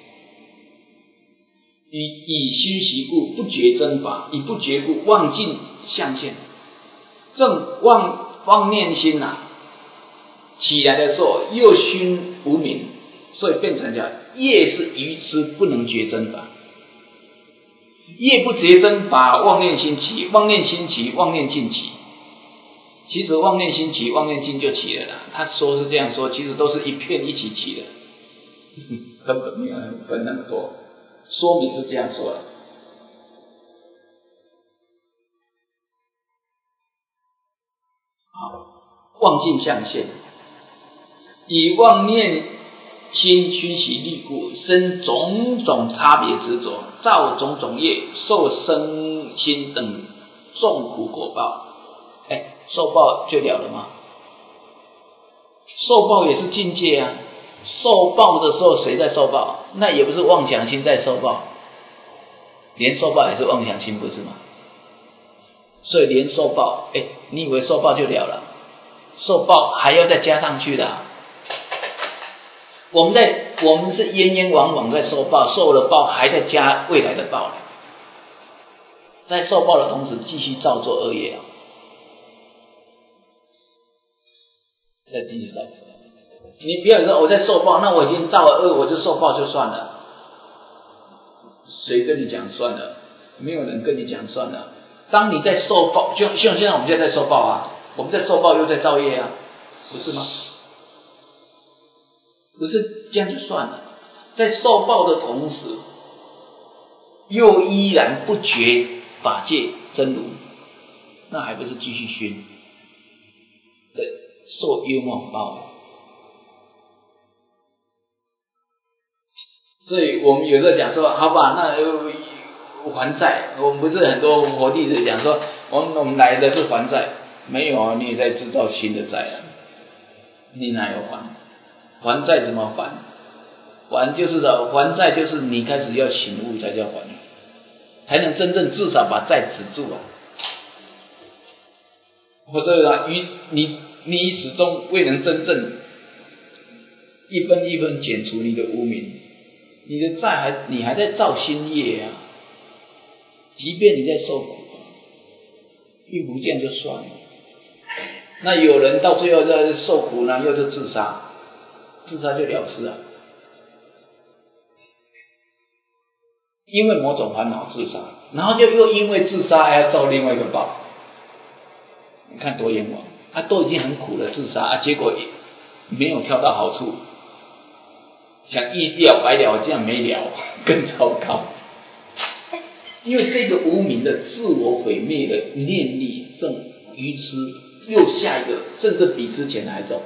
以以心习故，不觉真法；以不觉故，妄尽相现。正妄妄念心呐、啊，起来的时候又熏无明，所以变成叫业是愚痴，不能觉真法。业不觉真法，妄念心起，妄念心起，妄念尽起。其实妄念心起，妄念尽就起了啦。他说是这样说，其实都是一片一起起的，根本没有分那么多。说明是这样说的。好，妄尽相现，以妄念心熏习力故，生种种差别执着，造种种业，受身心等众苦果报。哎，受报就了了吗？受报也是境界啊。受报的时候谁在受报？那也不是妄想心在受报，连受报也是妄想心，不是吗？所以连受报，哎，你以为受报就了了？受报还要再加上去的、啊。我们在我们是冤冤枉枉在受报，受了报还在加未来的报，在受报的同时继续造作恶业啊，再继续造作。你不要说我在受报，那我已经造了恶，我就受报就算了。谁跟你讲算了？没有人跟你讲算了。当你在受报，就像现在我们现在在受报啊，我们在受报又在造业啊，不是吗？不是这样就算了，在受报的同时，又依然不觉法界真如，那还不是继续熏？对，受冤枉报。所以我们有时候讲说，好吧，那还债，我们不是很多佛弟子讲说，我们我们来的是还债，没有啊，你也在制造新的债啊，你哪有还？还债怎么还？还就是的，还债就是你开始要醒悟才叫还，才能真正至少把债止住啊。或者啊，你你你始终未能真正一分一分减除你的无明。你的债还你还在造新业啊，即便你在受苦，并不这样就算了。那有人到最后在受苦呢，又是自杀，自杀就了事啊，因为某种烦恼自杀，然后就又因为自杀还要造另外一个报，你看多冤枉！他、啊、都已经很苦了，自杀啊，结果没有挑到好处。想一了百了，这样没了，更糟糕。因为这个无明的自我毁灭的念力正愚痴，又下一个，甚至比之前还重。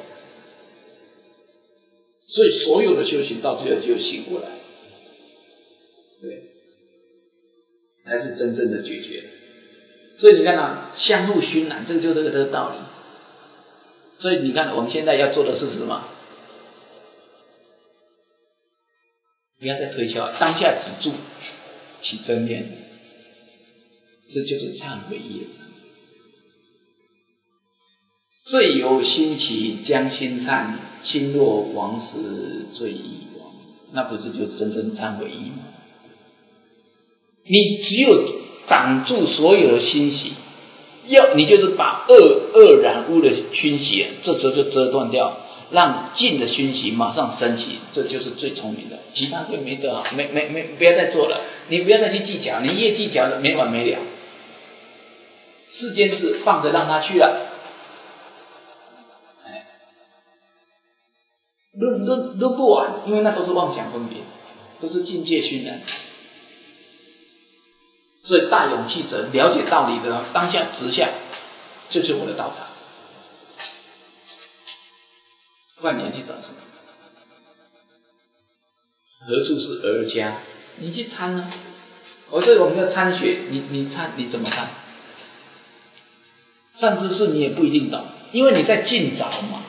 所以所有的修行到最后就醒过来，对，才是真正的解决。所以你看啊，相互熏染，这个就是这个道理。所以你看，我们现在要做的是什么？不要再推敲，当下止住，起真念，这就是忏悔业。罪有心起，将心忏，心若亡时，罪已亡，那不是就真正忏悔意吗？你只有挡住所有的心喜，要你就是把恶恶染污的熏习，这时候就遮断掉，让净的熏习马上升起，这就是最聪明的。其他就没得好，没没没，不要再做了，你不要再去计较，你越计较没完没了。世间事放着让它去了，哎，论论论不完，因为那都是妄想分别，都是境界熏染。所以大勇气者了解道理的当下直下，这就是我的道场。万年去找什么？何处是儿家？你去贪呢？ 我这我们叫参学，你你参你怎么参？善知识你也不一定懂，因为你在尽早嘛。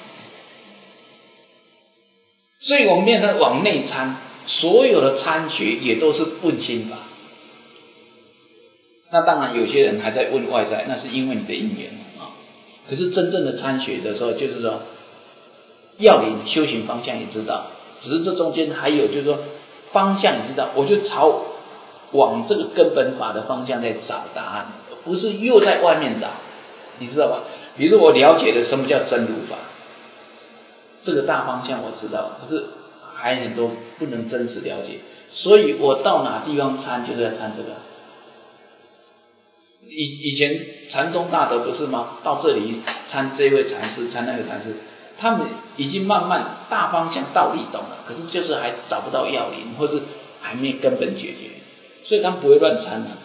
所以我们变成往内参，所有的参学也都是问心法。那当然有些人还在问外在，那是因为你的因缘啊。可是真正的参学的时候，就是说要领修行方向也知道，只是这中间还有就是说方向也知道，我就朝往这个根本法的方向在找答案，不是又在外面找，你知道吧？比如我了解了什么叫真如法，这个大方向我知道，可是还很多不能真实了解，所以我到哪地方参就是要参这个。以以前禅宗大德不是吗？到这里参这位禅师，参那个禅师，他们已经慢慢大方向道理懂了，可是就是还找不到要领，或是还没根本解决，所以他们不会乱参的。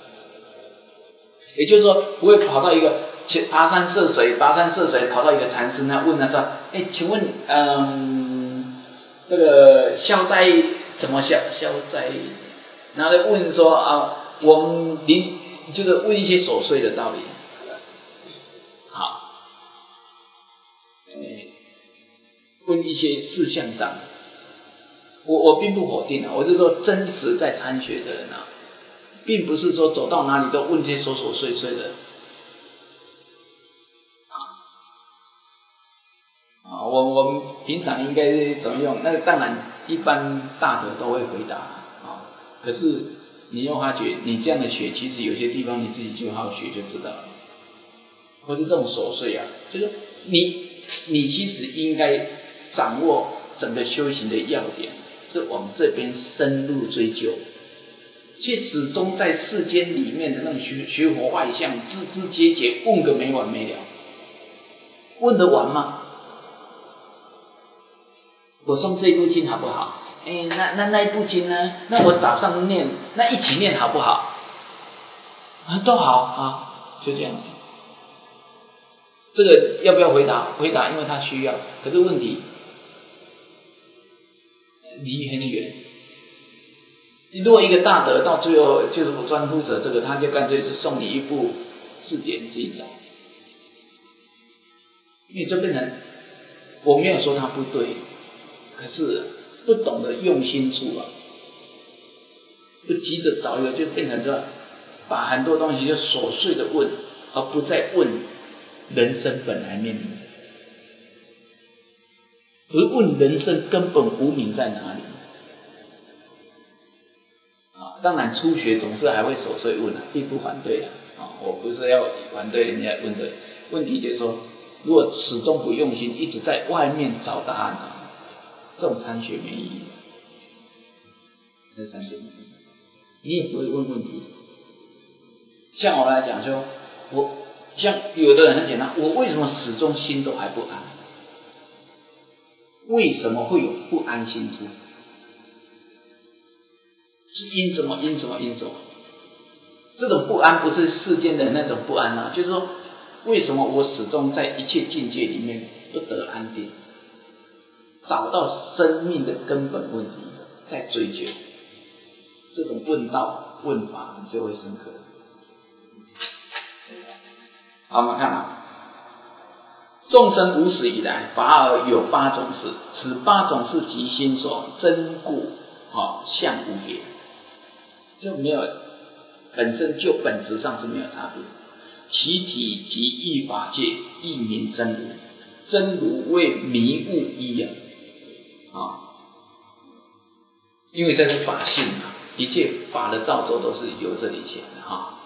也就是说，不会跑到一个跋山涉水，跋山涉水跑到一个禅师那问他说：“哎，请问，嗯，这个消灾怎么消消灾？”然后问说啊，我们临就是问一些琐碎的道理。好，哎，问一些事项上，我我并不否定啊，我是说真实在参学的人啊，并不是说走到哪里都问这些琐琐碎碎的。啊，我我们平常应该怎么用？那个当然一般大德都会回答啊。可是你又发觉，你这样的学，其实有些地方你自己就好好学就知道了。或是这种琐碎啊，就是你你其实应该掌握整个修行的要点，是往这边深入追究。其实始终在世间里面的那种学学佛外相，枝枝节节问个没完没了，问得完吗？我诵这一部经好不好？哎，那那那一部经呢？那我早上念，那一起念好不好？啊，都好啊，就这样子。这个要不要回答？回答，因为他需要。可是问题离很远。如果一个大德到最后就是不专注者，这个他就干脆是送你一部字典自己找，因为这变成我没有说他不对，可是不懂得用心处啊，不急着找一个，就变成说把很多东西就琐碎的问，而不再问人生本来面目，而问人生根本无明在哪里。啊，当然初学总是还会琐碎问啊，并不反对啊。啊，我不是要反对人家问的，问题就是说，如果始终不用心，一直在外面找答案啊，这种参学没意义。这参学没意义，你也不会问问题。像我来讲说，我像有的人很简单，我为什么始终心都还不安？为什么会有不安心处？是因什么因什么因什么？这种不安不是世间的那种不安啊，就是说，为什么我始终在一切境界里面不得安定？找到生命的根本问题，在追究，这种问道问法，你就会深刻。好，我们看啊，众生无始以来，法尔有八种事，此八种事即心所，真故啊相无别。就没有本身就本质上是没有差别，其体即一法界，一名真如，真如为迷悟一啊，啊，因为这是法性啊，一切法的造作都是由这里显的啊。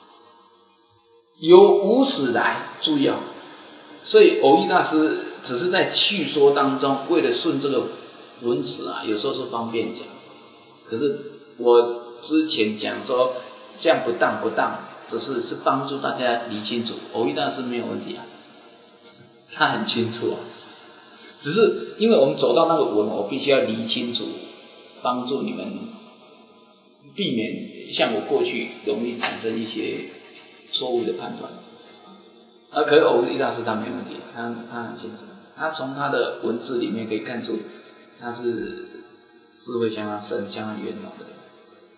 由无始来，注意啊，所以蕅益大师只是在叙说当中，为了顺这个文词啊，有时候是方便讲，可是我之前讲说这样不当不当，只是是帮助大家理清楚，蕅益大师没有问题啊，他很清楚啊，只是因为我们走到那个文，我必须要理清楚，帮助你们避免像我过去容易产生一些错误的判断。而可是蕅益大师他没问题，他他很清楚，他从他的文字里面可以看出他是智慧相当深、相当圆融的人。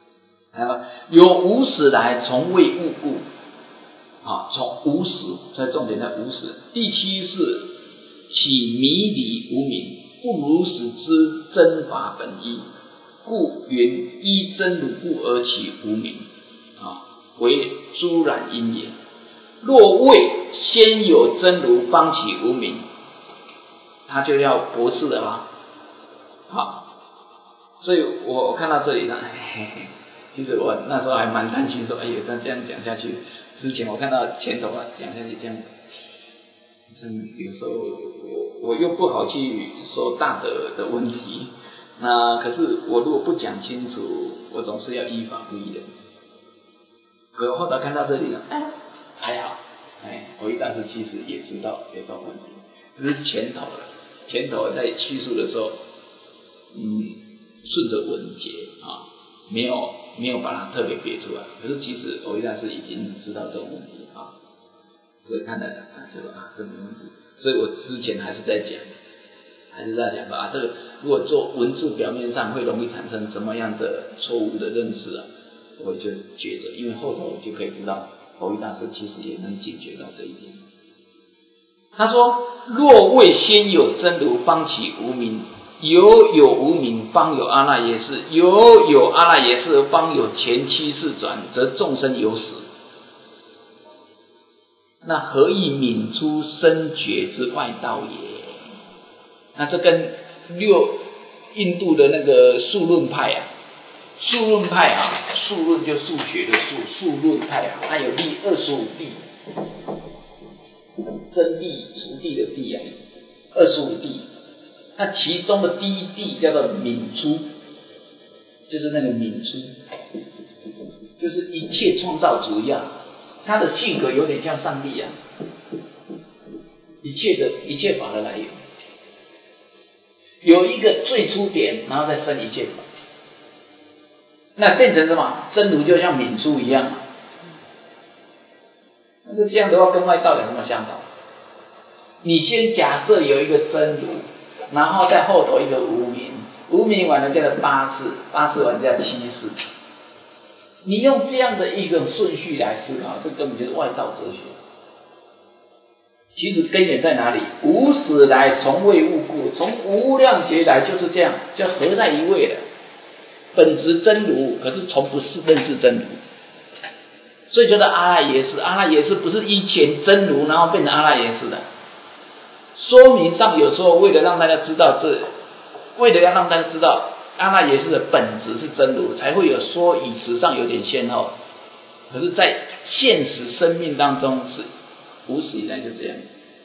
啊，有无始来，从未悟故。啊，从无始，所以重点在无始。第七是起迷离无明，不如实知真法本依，故云依真如故而起无明，啊，为诸染因也。若未先有真如，方起无明，他就要驳斥了啊。好，所以我看到这里呢，嘿嘿，其实我那时候还蛮担心说，哎呀，他这样讲下去。之前我看到前头啊讲下去这样，嗯，有时候我我又不好去说大德的问题，那可是我如果不讲清楚，我总是要依法不依的。可后来看到这里了，哎，还好，哎，我一大师其实也知道有这种问题，只是前头了，前头在叙述的时候，嗯，顺着文节啊，没有。没有把它特别别出来，可是其实藕益大师已经知道这种问题啊，所以看来啊，这个啊，这没问题。所以我之前还是在讲，还是在讲说啊，这个如果做文字表面上会容易产生什么样的错误的认识啊，我就觉得，因为后头就可以知道，藕益大师其实也能解决到这一点。他说：若未先有真如，方起无明。有有无明，方有阿赖耶识；有有阿赖耶识，方有前七世转，则众生有死。那何以泯出生觉之外道也？那这跟六印度的那个数论派啊，数论派啊，数论就数学的数，数论派啊，它有第二十五地，真谛实地的地啊，二十五地。那其中的第一地叫做泯出，就是那个泯出，就是一切创造主要，他的性格有点像上帝啊，一切的一切法的来源，有一个最初点，然后再生一切法，那变成什么？真如就像泯出一样，那这样的话跟外道有什么相同？你先假设有一个真如。然后在后头一个无明，无明完了叫做八识，八识完叫七识。你用这样的一个顺序来思考，这根本就是外道哲学。其实根源在哪里？无始来，从未悟故，从无量劫来就是这样，就合在一位了。本质真如，可是从不是认识真如，所以叫做阿赖耶识。阿赖耶识不是以前真如，然后变成阿赖耶识的。说明上有时候为了让大家知道这，为了要让大家知道阿赖耶识的本质是真如，才会有说语词上有点先后。可是，在现实生命当中是无始以来就这样。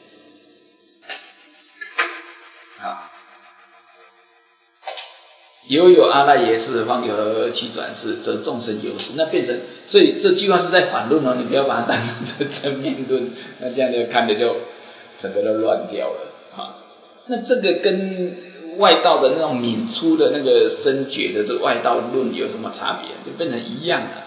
好，有有阿赖耶识，方有二七转世，则众生有死。那变成，所以这句话是在反论哦，你不要把它当成正面论，那这样就看着就。整个都乱掉了啊！那这个跟外道的那种泯出的那个生觉的这外道论有什么差别？就变成一样的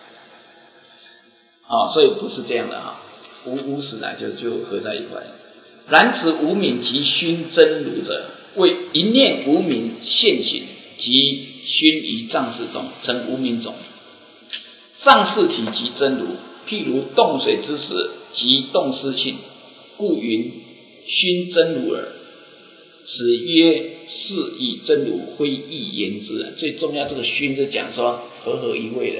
啊！所以不是这样的啊，无无始来就就合在一块。然此无明即熏真如者，为一念无明现行，即熏于藏识中，成无明种。藏识体即真如，譬如动水之时，即动思性。故云熏真如耳，此曰是以真如非义言之。最重要，这个熏是讲说合合一味的。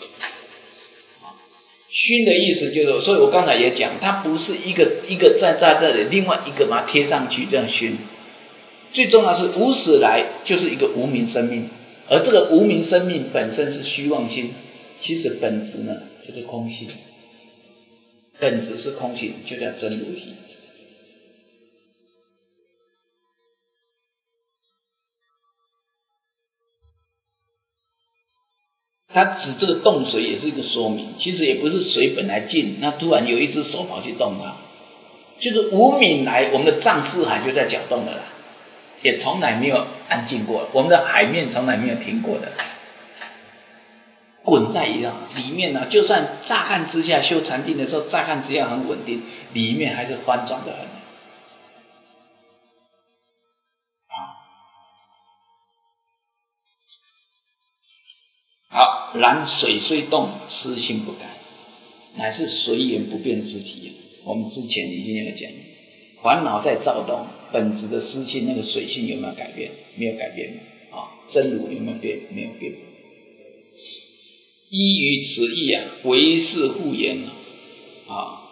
熏的意思就是，所以我刚才也讲，它不是一个一个站在这里，另外一个把它贴上去这样熏。最重要是无始来就是一个无明生命，而这个无明生命本身是虚妄心，其实本质呢就是空性。本质是空性，就叫真如体。它指这个动水也是一个说明，其实也不是水本来静，那突然有一只手跑去动它，就是无明来，我们的藏识海就在搅动的啦，也从来没有安静过，我们的海面从来没有停过的，滚在一样里面呢、啊，就算乍看之下修禅定的时候，乍看之下很稳定，里面还是翻转的很。 好，然水虽动，斯性不改，乃是随缘不变之体。我们之前已经有讲，烦恼在躁动，本质的思性那个水性有没有改变？没有改变啊。真如有没有变？没有变。依于此意啊，唯是互言啊，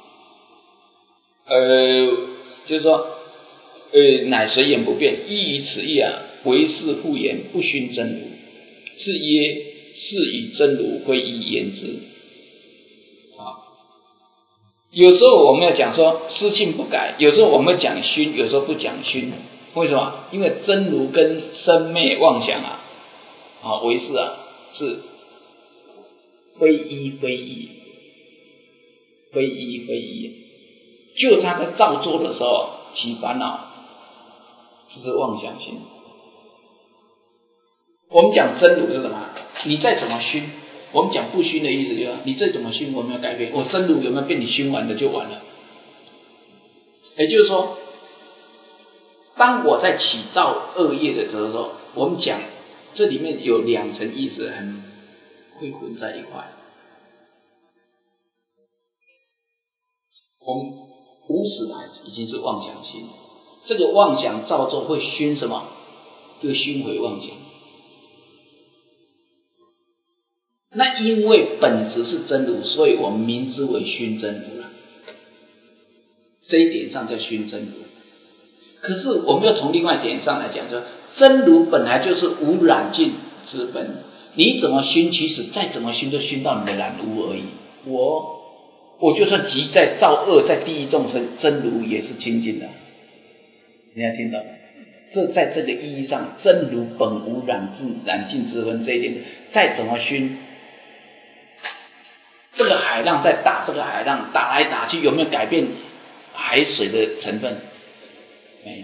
呃，就是说，呃，乃随缘不变。依于此意啊，唯是互言，不熏真如。是曰：是与真如归依言之。啊，有时候我们要讲说思性不改，有时候我们讲熏，有时候不讲熏。为什么？因为真如跟生灭妄想啊，啊，唯是啊，是非一非一，非一非一。就他在造作的时候起烦恼，这是妄想心。我们讲真如是什么？你再怎么熏，我们讲不熏的意思就是，你再怎么熏，我没有改变，我真如有没有被你熏完的就完了。也就是说，当我在起造恶业的时候，我们讲这里面有两层意思，很会混在一块。我们无始来已经是妄想心，这个妄想造作会熏什么？就熏回妄想。那因为本质是真如，所以我们名之为熏真如了。这一点上叫熏真如。可是我们要从另外一点上来讲，说真如本来就是无染净之本，你怎么熏，其实再怎么熏都熏到你的染污而已。我我就算即在造恶，在地狱众生，真如也是清净的。你要听到，这在这个意义上，真如本无染净染净之分，这一点再怎么熏，这个海浪在打，这个海浪打来打去，有没有改变海水的成分？没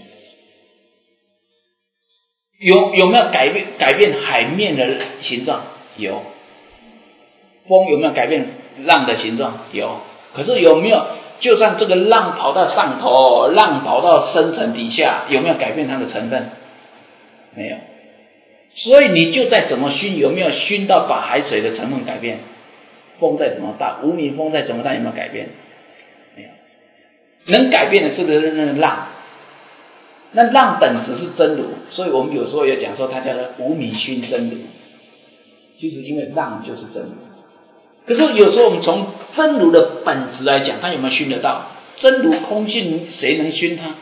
有。有有没有改变改变海面的形状？有。风有没有改变浪的形状？有。可是有没有就算这个浪跑到上头，浪跑到深层底下，有没有改变它的成分？没有。所以你就再怎么熏，有没有熏到把海水的成分改变？风再怎么大，无名风再怎么大，有没有改变？没有。能改变的是不是那个浪？那浪本质是真如，所以我们有时候也讲说它叫做无名熏真如，就是因为浪就是真如。可是有时候我们从真如的本质来讲，它有没有熏得到？真如空性，谁能熏它？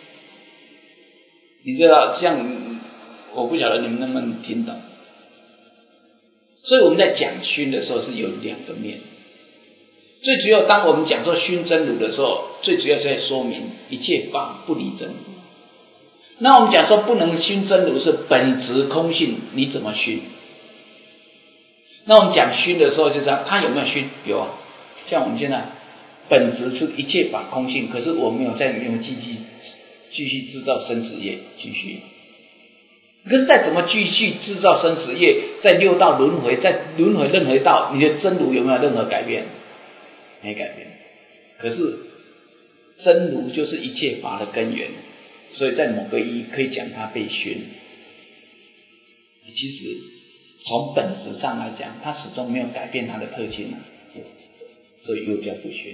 你知道，像我不晓得你们能不能听懂。所以我们在讲熏的时候是有两个面。最主要当我们讲说熏真如的时候，最主要是在说明一切法不离真如。那我们讲说不能熏真如是本质空性，你怎么熏？那我们讲熏的时候就知道它有没有熏？有啊。像我们现在本质是一切法空性，可是我们有在里面继续继续制造生死业，继续。可是再怎么继续制造生死业，在六道轮回，在轮回任何道，你的真如有没有任何改变？没改变。可是真如就是一切法的根源，所以在某个意义可以讲它被熏。其实从本质上来讲，它始终没有改变它的特性，所以又叫不熏。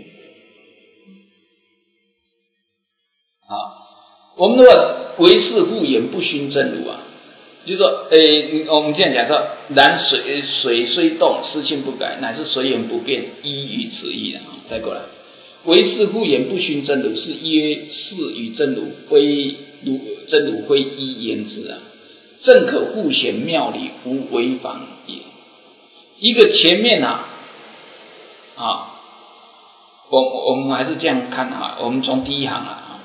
好，我们如果唯是互言，不熏真如啊，就是说，诶，我们这样讲说，然水水虽动，斯性不改，乃是随缘不变，依于此意啊。再过来，唯是互言，不熏真如，是曰是与真如非如真如非依言之啊，正可互显妙理，无违反也。一个前面啊，啊，我我们还是这样看啊，我们从第一行啊，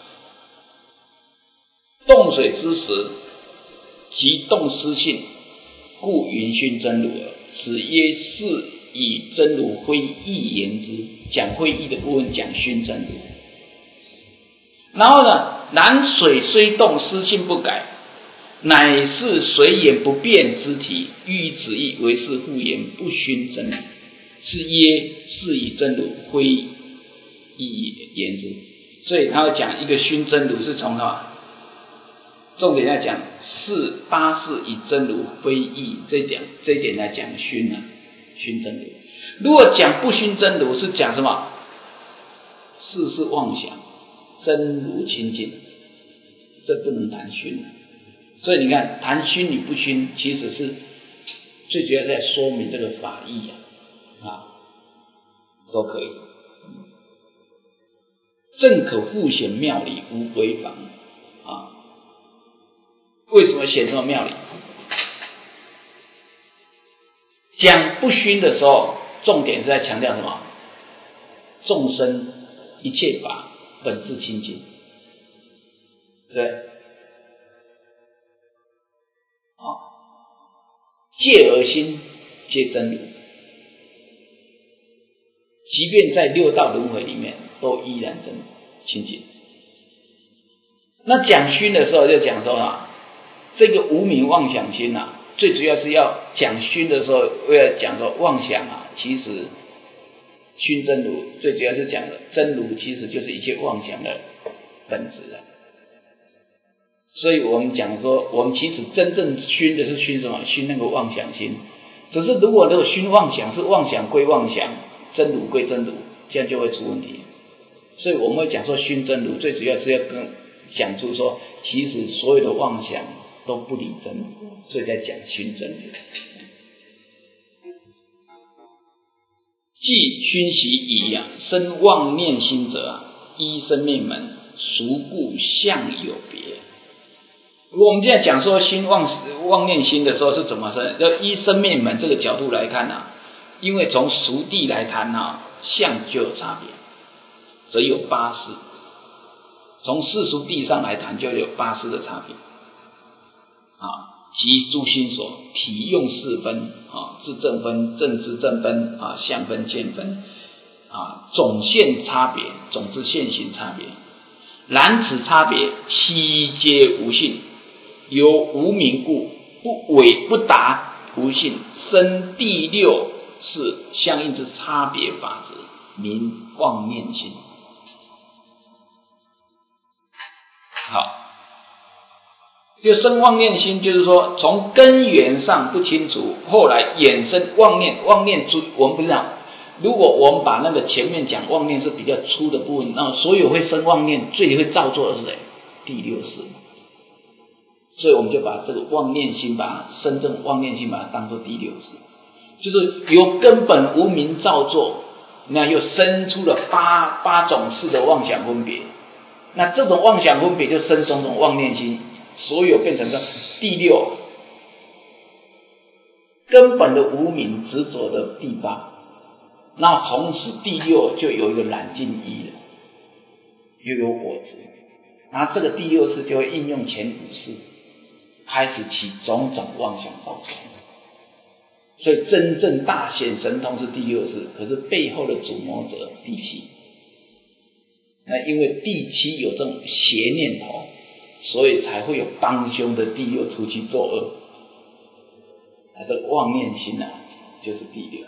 动水之时，即动思性，故云熏真如耳。此曰是以真如非义言之，讲非义的部分讲熏真如。然后呢，然水虽动，思性不改，乃是随缘不变之体，寓于此意，为是互言，不熏真如。是曰是以真如非义言之。所以他会讲一个熏真如是从什么？重点要讲是八事以真如非义，这一点这一点来讲熏啊，熏真如。如果讲不熏真如，是讲什么？事是妄想，真如清净，这不能谈熏。所以你看，谈熏与不熏，其实是最主要在说明这个法义啊，啊，都可以。正可复显妙理，无违妨啊。为什么显这么妙理？讲不熏的时候，重点是在强调什么？众生一切法本自清净，对，啊，戒而心皆真如，即便在六道轮回里面，都依然真清净。那讲熏的时候，就讲说啊，这个无明妄想心啊，最主要是要讲熏的时候，为了讲说妄想啊，其实熏真如最主要是讲的真如，其实就是一切妄想的本质啊。所以我们讲说，我们其实真正熏的是熏什么？熏那个妄想心。只是如果那个熏妄想是妄想归妄想，真如归真如，这样就会出问题。所以我们会讲说熏真如，最主要是要跟讲出说，其实所有的妄想都不离真如，所以在讲熏真如。即熏习已啊，生妄念心者啊，依生灭门，孰故相有别？如果我们现在讲说心妄妄念心的时候是怎么生？要依生灭门这个角度来看啊，因为从熟地来谈啊，相就有差别，则有八识。从世俗地上来谈，就有八识的差别啊。即诸心所体用四分啊，自正分、正知正分啊，相分、见分啊，总现差别，总之现行差别。然此差别悉皆无性，由无明故，不违不达无性，生第六是相应之差别法则，名妄念心。好。就生妄念心，就是说从根源上不清楚，后来衍生妄念。妄念出，我们不是讲，如果我们把那个前面讲妄念是比较粗的部分，那所有会生妄念、最会造作的是谁？第六识。所以我们就把这个妄念心，把它深正妄念心，把它当作第六识，就是由根本无明造作，那又生出了八八种式的妄想分别。那这种妄想分别就生种种妄念心。所有变成了第六，根本的无明执着的第八，那从此第六就有一个染净一了，又有果子，然后这个第六识就会应用前五识，开始起种种妄想造作。所以真正大显神通是第六识，可是背后的主谋者第七。那因为第七有这种邪念头，所以才会有帮凶的第六出去作恶，那这妄念心啊，就是第六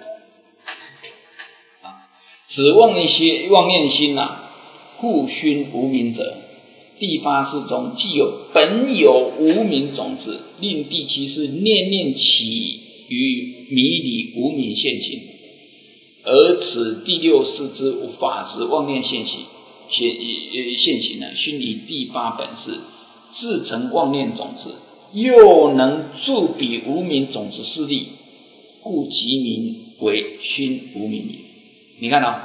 啊。此妄念心，妄念心啊，故熏无明者，第八识中既有本有无明种子，令第七识念念起于迷离无明现行，而此第六识之法执妄念现行，现现行呢，熏以第八本识。自成妄念种子，又能助彼无明种子势力，故其名为熏无明也。你看哦，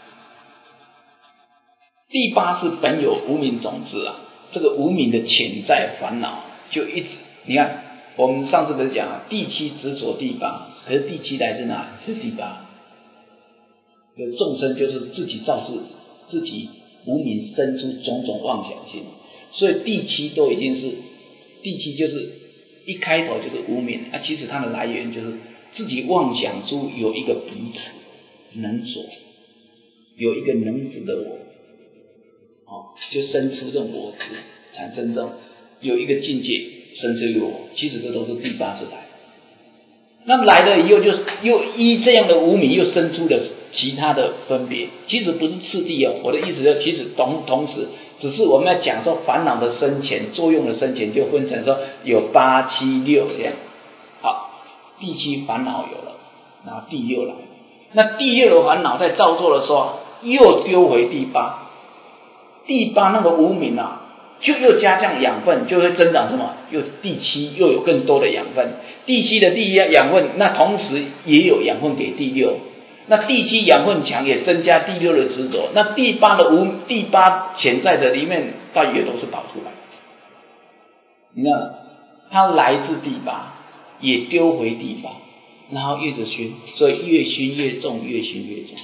第八是本有无明种子啊，这个无明的潜在烦恼就一直，你看我们上次不是讲啊，第七执着第八，可是第七来自哪里？是第八。有众生就是自己造自自己无明生出种种妄想心。所以第七都已经是，第七就是一开头就是无明啊，其实它的来源就是自己妄想出有一个彼此能所，有一个能子的我，哦，就生出这种我执，产生这种有一个境界生出一个我，其实这都是第八识来。那来了以后就又依这样的无明又生出了其他的分别，其实不是次第哦，我的意思是其实同同时只是我们要讲说烦恼的深浅，作用的深浅，就分成说有八七六这样。好，第七烦恼有了，然后第六来，那第六的烦恼在造作的时候，又丢回第八，第八那个无明啊，就又加上养分，就会增长什么？又第七又有更多的养分，第七的第一养分，那同时也有养分给第六。那第七养分强也增加第六的执着，那第八的无第八潜在的里面，到也都是导出来。你看，它来自第八，也丢回第八，然后越着熏，所以越熏越重，越熏越重，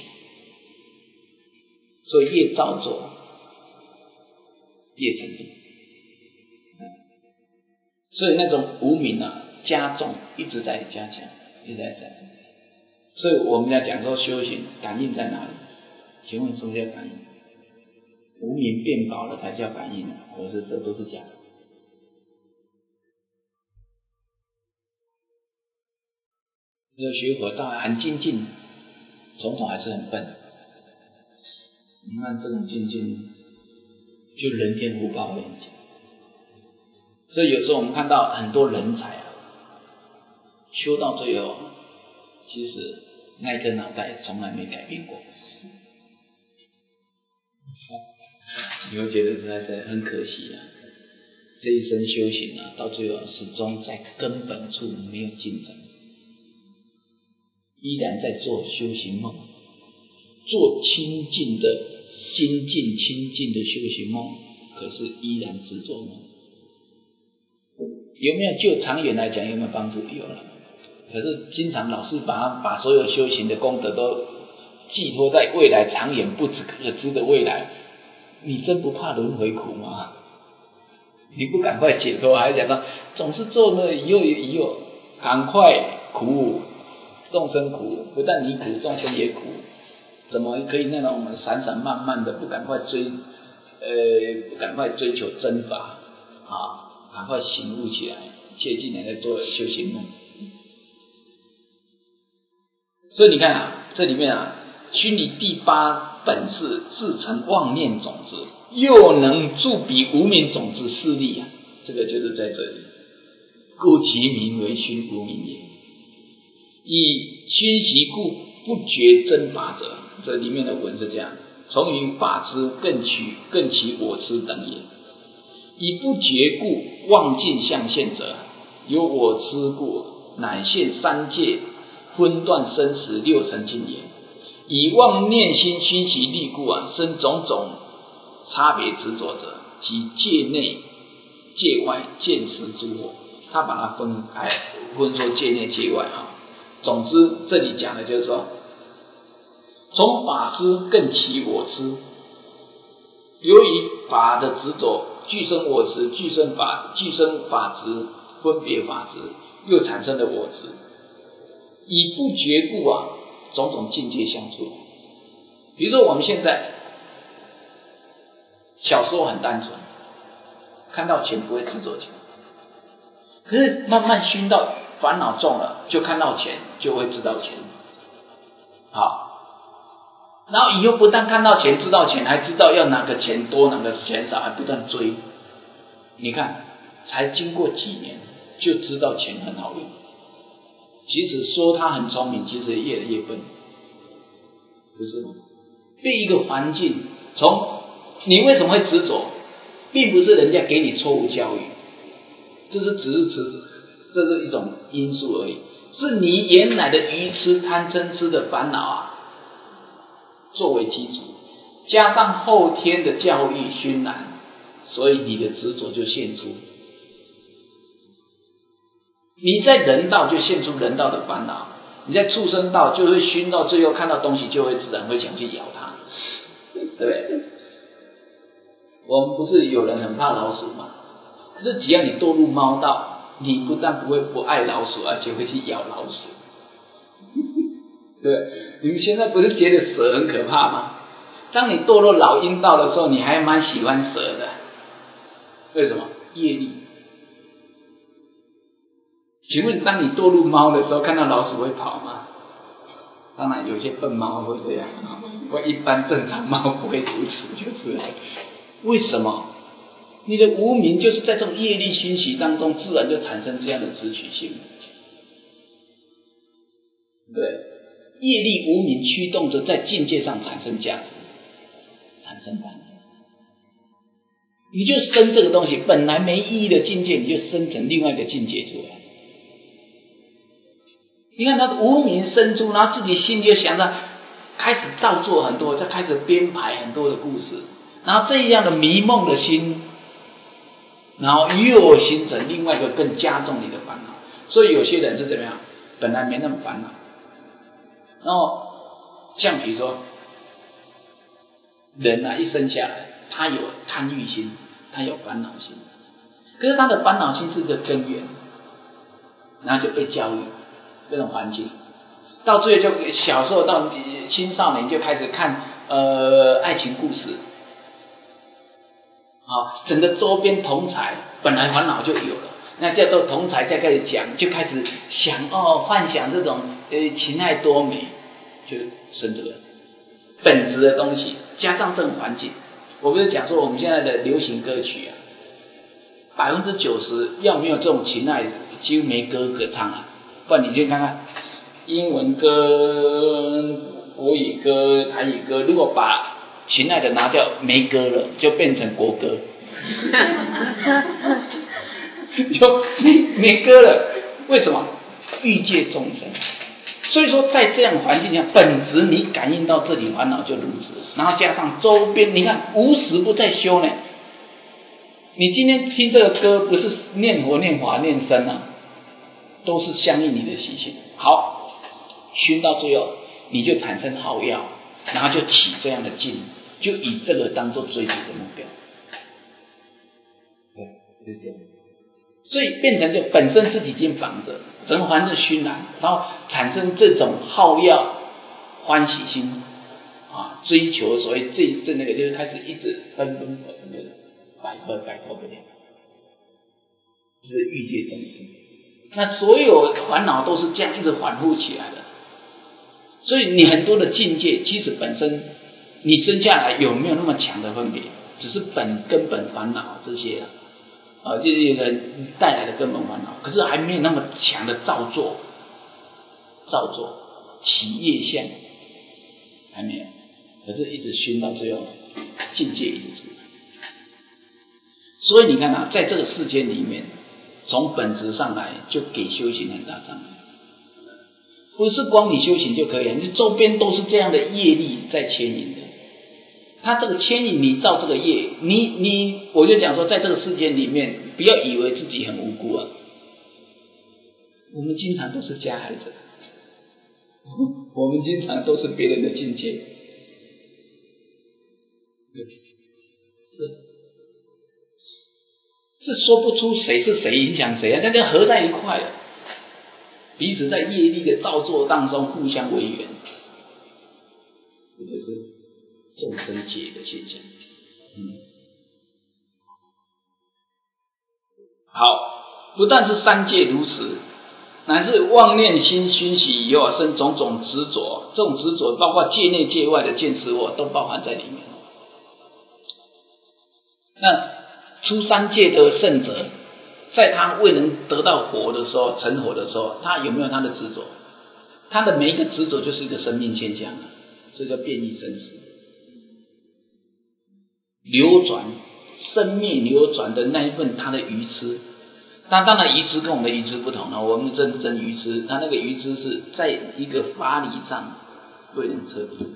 所以越造作越沉重。所以那种无明啊，加重，一直在加强，一直在加强。所以我们要讲说修行感应在哪里？请问什么叫感应？无明变薄了才叫感应，可是这都是假的。这个学佛当然很精进，种种还是很笨。你看这种精进，就人天福报问题。所以有时候我们看到很多人才啊，修到最后，其实那一颗脑袋从来没改变过，你会觉得实在是很可惜啊！这一生修行啊，到最后始终在根本处没有进展，依然在做修行梦，做清净的心境清净的修行梦，可是依然执着梦。有没有就长远来讲有没有帮助？有了。可是经常老是把把所有修行的功德都寄托在未来长远不可知的未来，你真不怕轮回苦吗？你不赶快解脱，还讲到总是做了以后以后，赶快苦，众生苦，不但你苦，众生也苦，怎么可以那种散散漫漫的，不赶快追，呃，不赶快追求真法啊，赶快醒悟起来，切进来在做修行梦。所以你看啊，这里面啊，虚拟第八本是自成妄念种子，又能助彼无明种子势力啊，这个就是在这里，故其名为熏无明也。以熏习故不觉真法者，这里面的文是这样：从于法知更取更其我知等也。以不觉故妄尽相现者，有我知故，乃现三界分断生死六尘境也。以妄念心熏习力故啊，生种种差别执着者，即界内界外见识诸惑，他把它分开，分作界内界外哈。总之，这里讲的就是说，从法知更起我知，由于法的执着，俱生我执，俱生法，俱生法执，分别法执，又产生了我执。以不觉故啊，种种境界相出。比如说我们现在小时候很单纯，看到钱不会执着钱，可是慢慢熏到烦恼重了，就看到钱就会知道钱。好，然后以后不但看到钱知道钱，还知道要哪个钱多哪个钱少，还不断追。你看才经过几年就知道钱很好用，其实说他很聪明，其实越来越笨，不是吗？被一个环境，从你为什么会执着，并不是人家给你错误教育，这是只是执，这是一种因素而已，是你原来的愚痴贪嗔痴的烦恼啊作为基础，加上后天的教育熏染，所以你的执着就现出。你在人道就现出人道的烦恼，你在畜生道就会熏到最后，看到东西就会自然会想去咬它，对不对？我们不是有人很怕老鼠吗？可是只要你堕入猫道，你不但不会不爱老鼠，而且会去咬老鼠。对，你们现在不是觉得蛇很可怕吗？当你堕入老鹰道的时候，你还蛮喜欢蛇的，为什么？业力。请问当你堕入猫的时候，看到老鼠会跑吗？当然有些笨猫会这样，不过一般正常猫不会如此，就是了。 为什么？你的无明就是在这种业力熏习当中，自然就产生这样的执取性。对，业力无明驱动着在境界上产生价值，产生感觉。你就生这个东西，本来没意义的境界，你就生成另外一个境界出来。你看他的无明生出，然后自己心里就想着，开始造作很多，再开始编排很多的故事，然后这样的迷梦的心，然后又形成另外一个更加重你的烦恼。所以有些人是怎么样，本来没那么烦恼，然后像比如说人啊，一生下来他有贪欲心，他有烦恼心，可是他的烦恼心是个根源，然后就被教育这种环境，到最后就小时候到青少年就开始看呃爱情故事，好，整个周边同侪本来烦恼就有了，那叫做同侪再开始讲，就开始想哦幻想这种呃情爱多美，就生这个本质的东西，加上这种环境，我不是讲说我们现在的流行歌曲啊，百分之九十要没有这种情爱，几乎没歌可唱啊。不然你去看看英文歌、国语歌、台语歌，如果把情爱的拿掉，没歌了，就变成国歌，就没没歌了。为什么？欲界众生。所以说，在这样的环境下，本质你感应到这里烦恼就如此，然后加上周边，你看无时不在修呢。你今天听这个歌，不是念佛、念法、念僧啊，都是相应你的习性。好，熏到最后，你就产生好药，然后就起这样的劲，就以这个当做追求的目标。对，是这样。所以变成就本身自己已经绑着，整个环境熏染，然后产生这种好药、欢喜心啊，追求所谓这这那个，就是开始一直纷纷纷的摆脱摆脱不了，就是欲界众生。那所有烦恼都是这样一直反复起来的，所以你很多的境界，其实本身你生下来有没有那么强的分别，只是本根本烦恼这些啊。啊，这些人带来的根本烦恼，可是还没有那么强的造作，造作起业相还没有，可是一直熏到最后，境界一直出来。所以你看啊，在这个世间里面，从本质上来就给修行很大障碍，不是光你修行就可以，你周边都是这样的业力在牵引的。他这个牵引你造这个业，你你我就讲说，在这个世界里面，不要以为自己很无辜啊。我们经常都是加害者，我们经常都是别人的境界，是是说不出谁是谁影响谁啊，大家合在一块了，彼此在业力的造作当中互相为缘，这就是众生界的现象。嗯，好，不但是三界如此，乃至妄念心熏习以后生种种执着，这种执着包括界内界外的见思惑都包含在里面。那出三界的圣者，在他未能得到佛的时候，成佛的时候，他有没有他的执着？他的每一个执着就是一个生命现象，这叫变异生死。流转生灭流转的那一份他的愚痴，那当然愚痴跟我们的愚痴不同了，我们真正愚痴，他那个愚痴是在一个法理上未能彻底，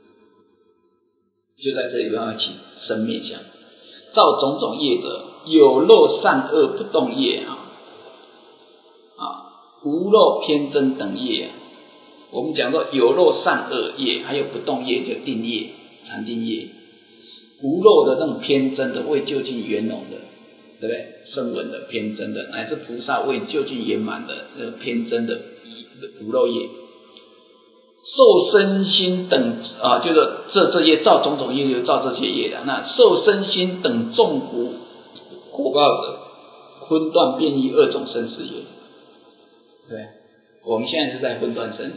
就在这里要起生灭相，造种种业者，有漏善恶不动业啊，啊无漏偏真等业啊。我们讲说有漏善恶业，还有不动业，就定业、禅定业。无漏的那种偏真的，未究竟圆融的，对不对？声闻的偏真的，乃至菩萨未究竟圆满的那个偏真的无漏业，受身心等啊，就是这这些造种种业，就造这些业的。那受身心等众苦果报者，分段变异二种生死业。对，我们现在是在分段生死。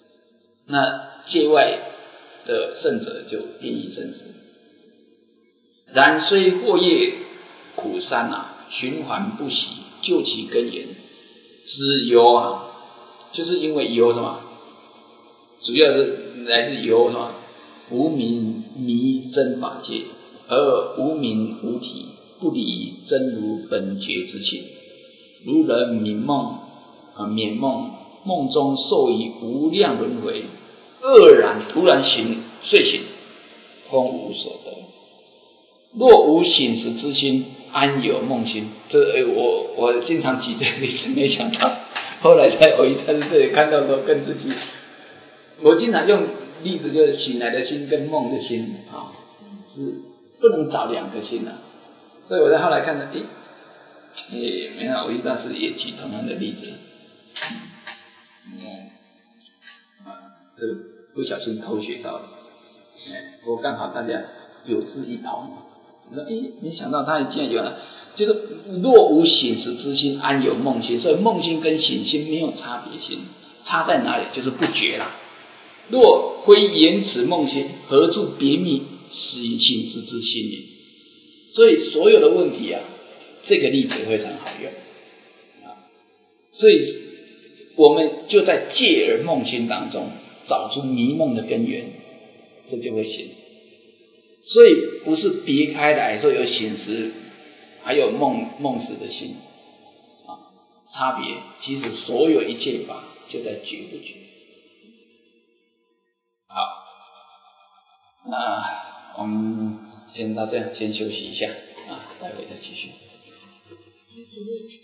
那界外的圣者就变异生死。 然虽祸业苦山啊，循环不息，究其根源，知由啊，就是因为由什么？主要是来自由什么？无明迷真法界，而无明无体，不离真如本觉之性。如人冥梦啊，眠梦，梦中受于无量轮回，愕然突然醒，睡醒，空无所得。若无醒时之心，安有梦心？这呃，我我经常举这个例子，没想到后来在我一在这里看到说跟自己，我经常用例子就是醒来的心跟梦的心啊，是不能找两个心啊。所以我在后来看到，诶，诶，没想到我一当时也举同样的例子，嗯，啊，这不小心偷学到了，哎，我刚好大家有志一同。你说，诶，没想到他竟然有了，就是若无醒时之心，安有梦心？所以梦心跟醒心没有差别心，差在哪里？就是不觉啦。若非言此梦心，何处别密醒醒时之心也？所以所有的问题啊，这个例子非常好用啊。所以我们就在戒而梦心当中找出迷梦的根源，这就会醒。所以不是别开来说有醒时，还有梦梦时的心啊，差别其实所有一切法就在觉不觉。好，那我们先到这样，先休息一下啊，待会再继续。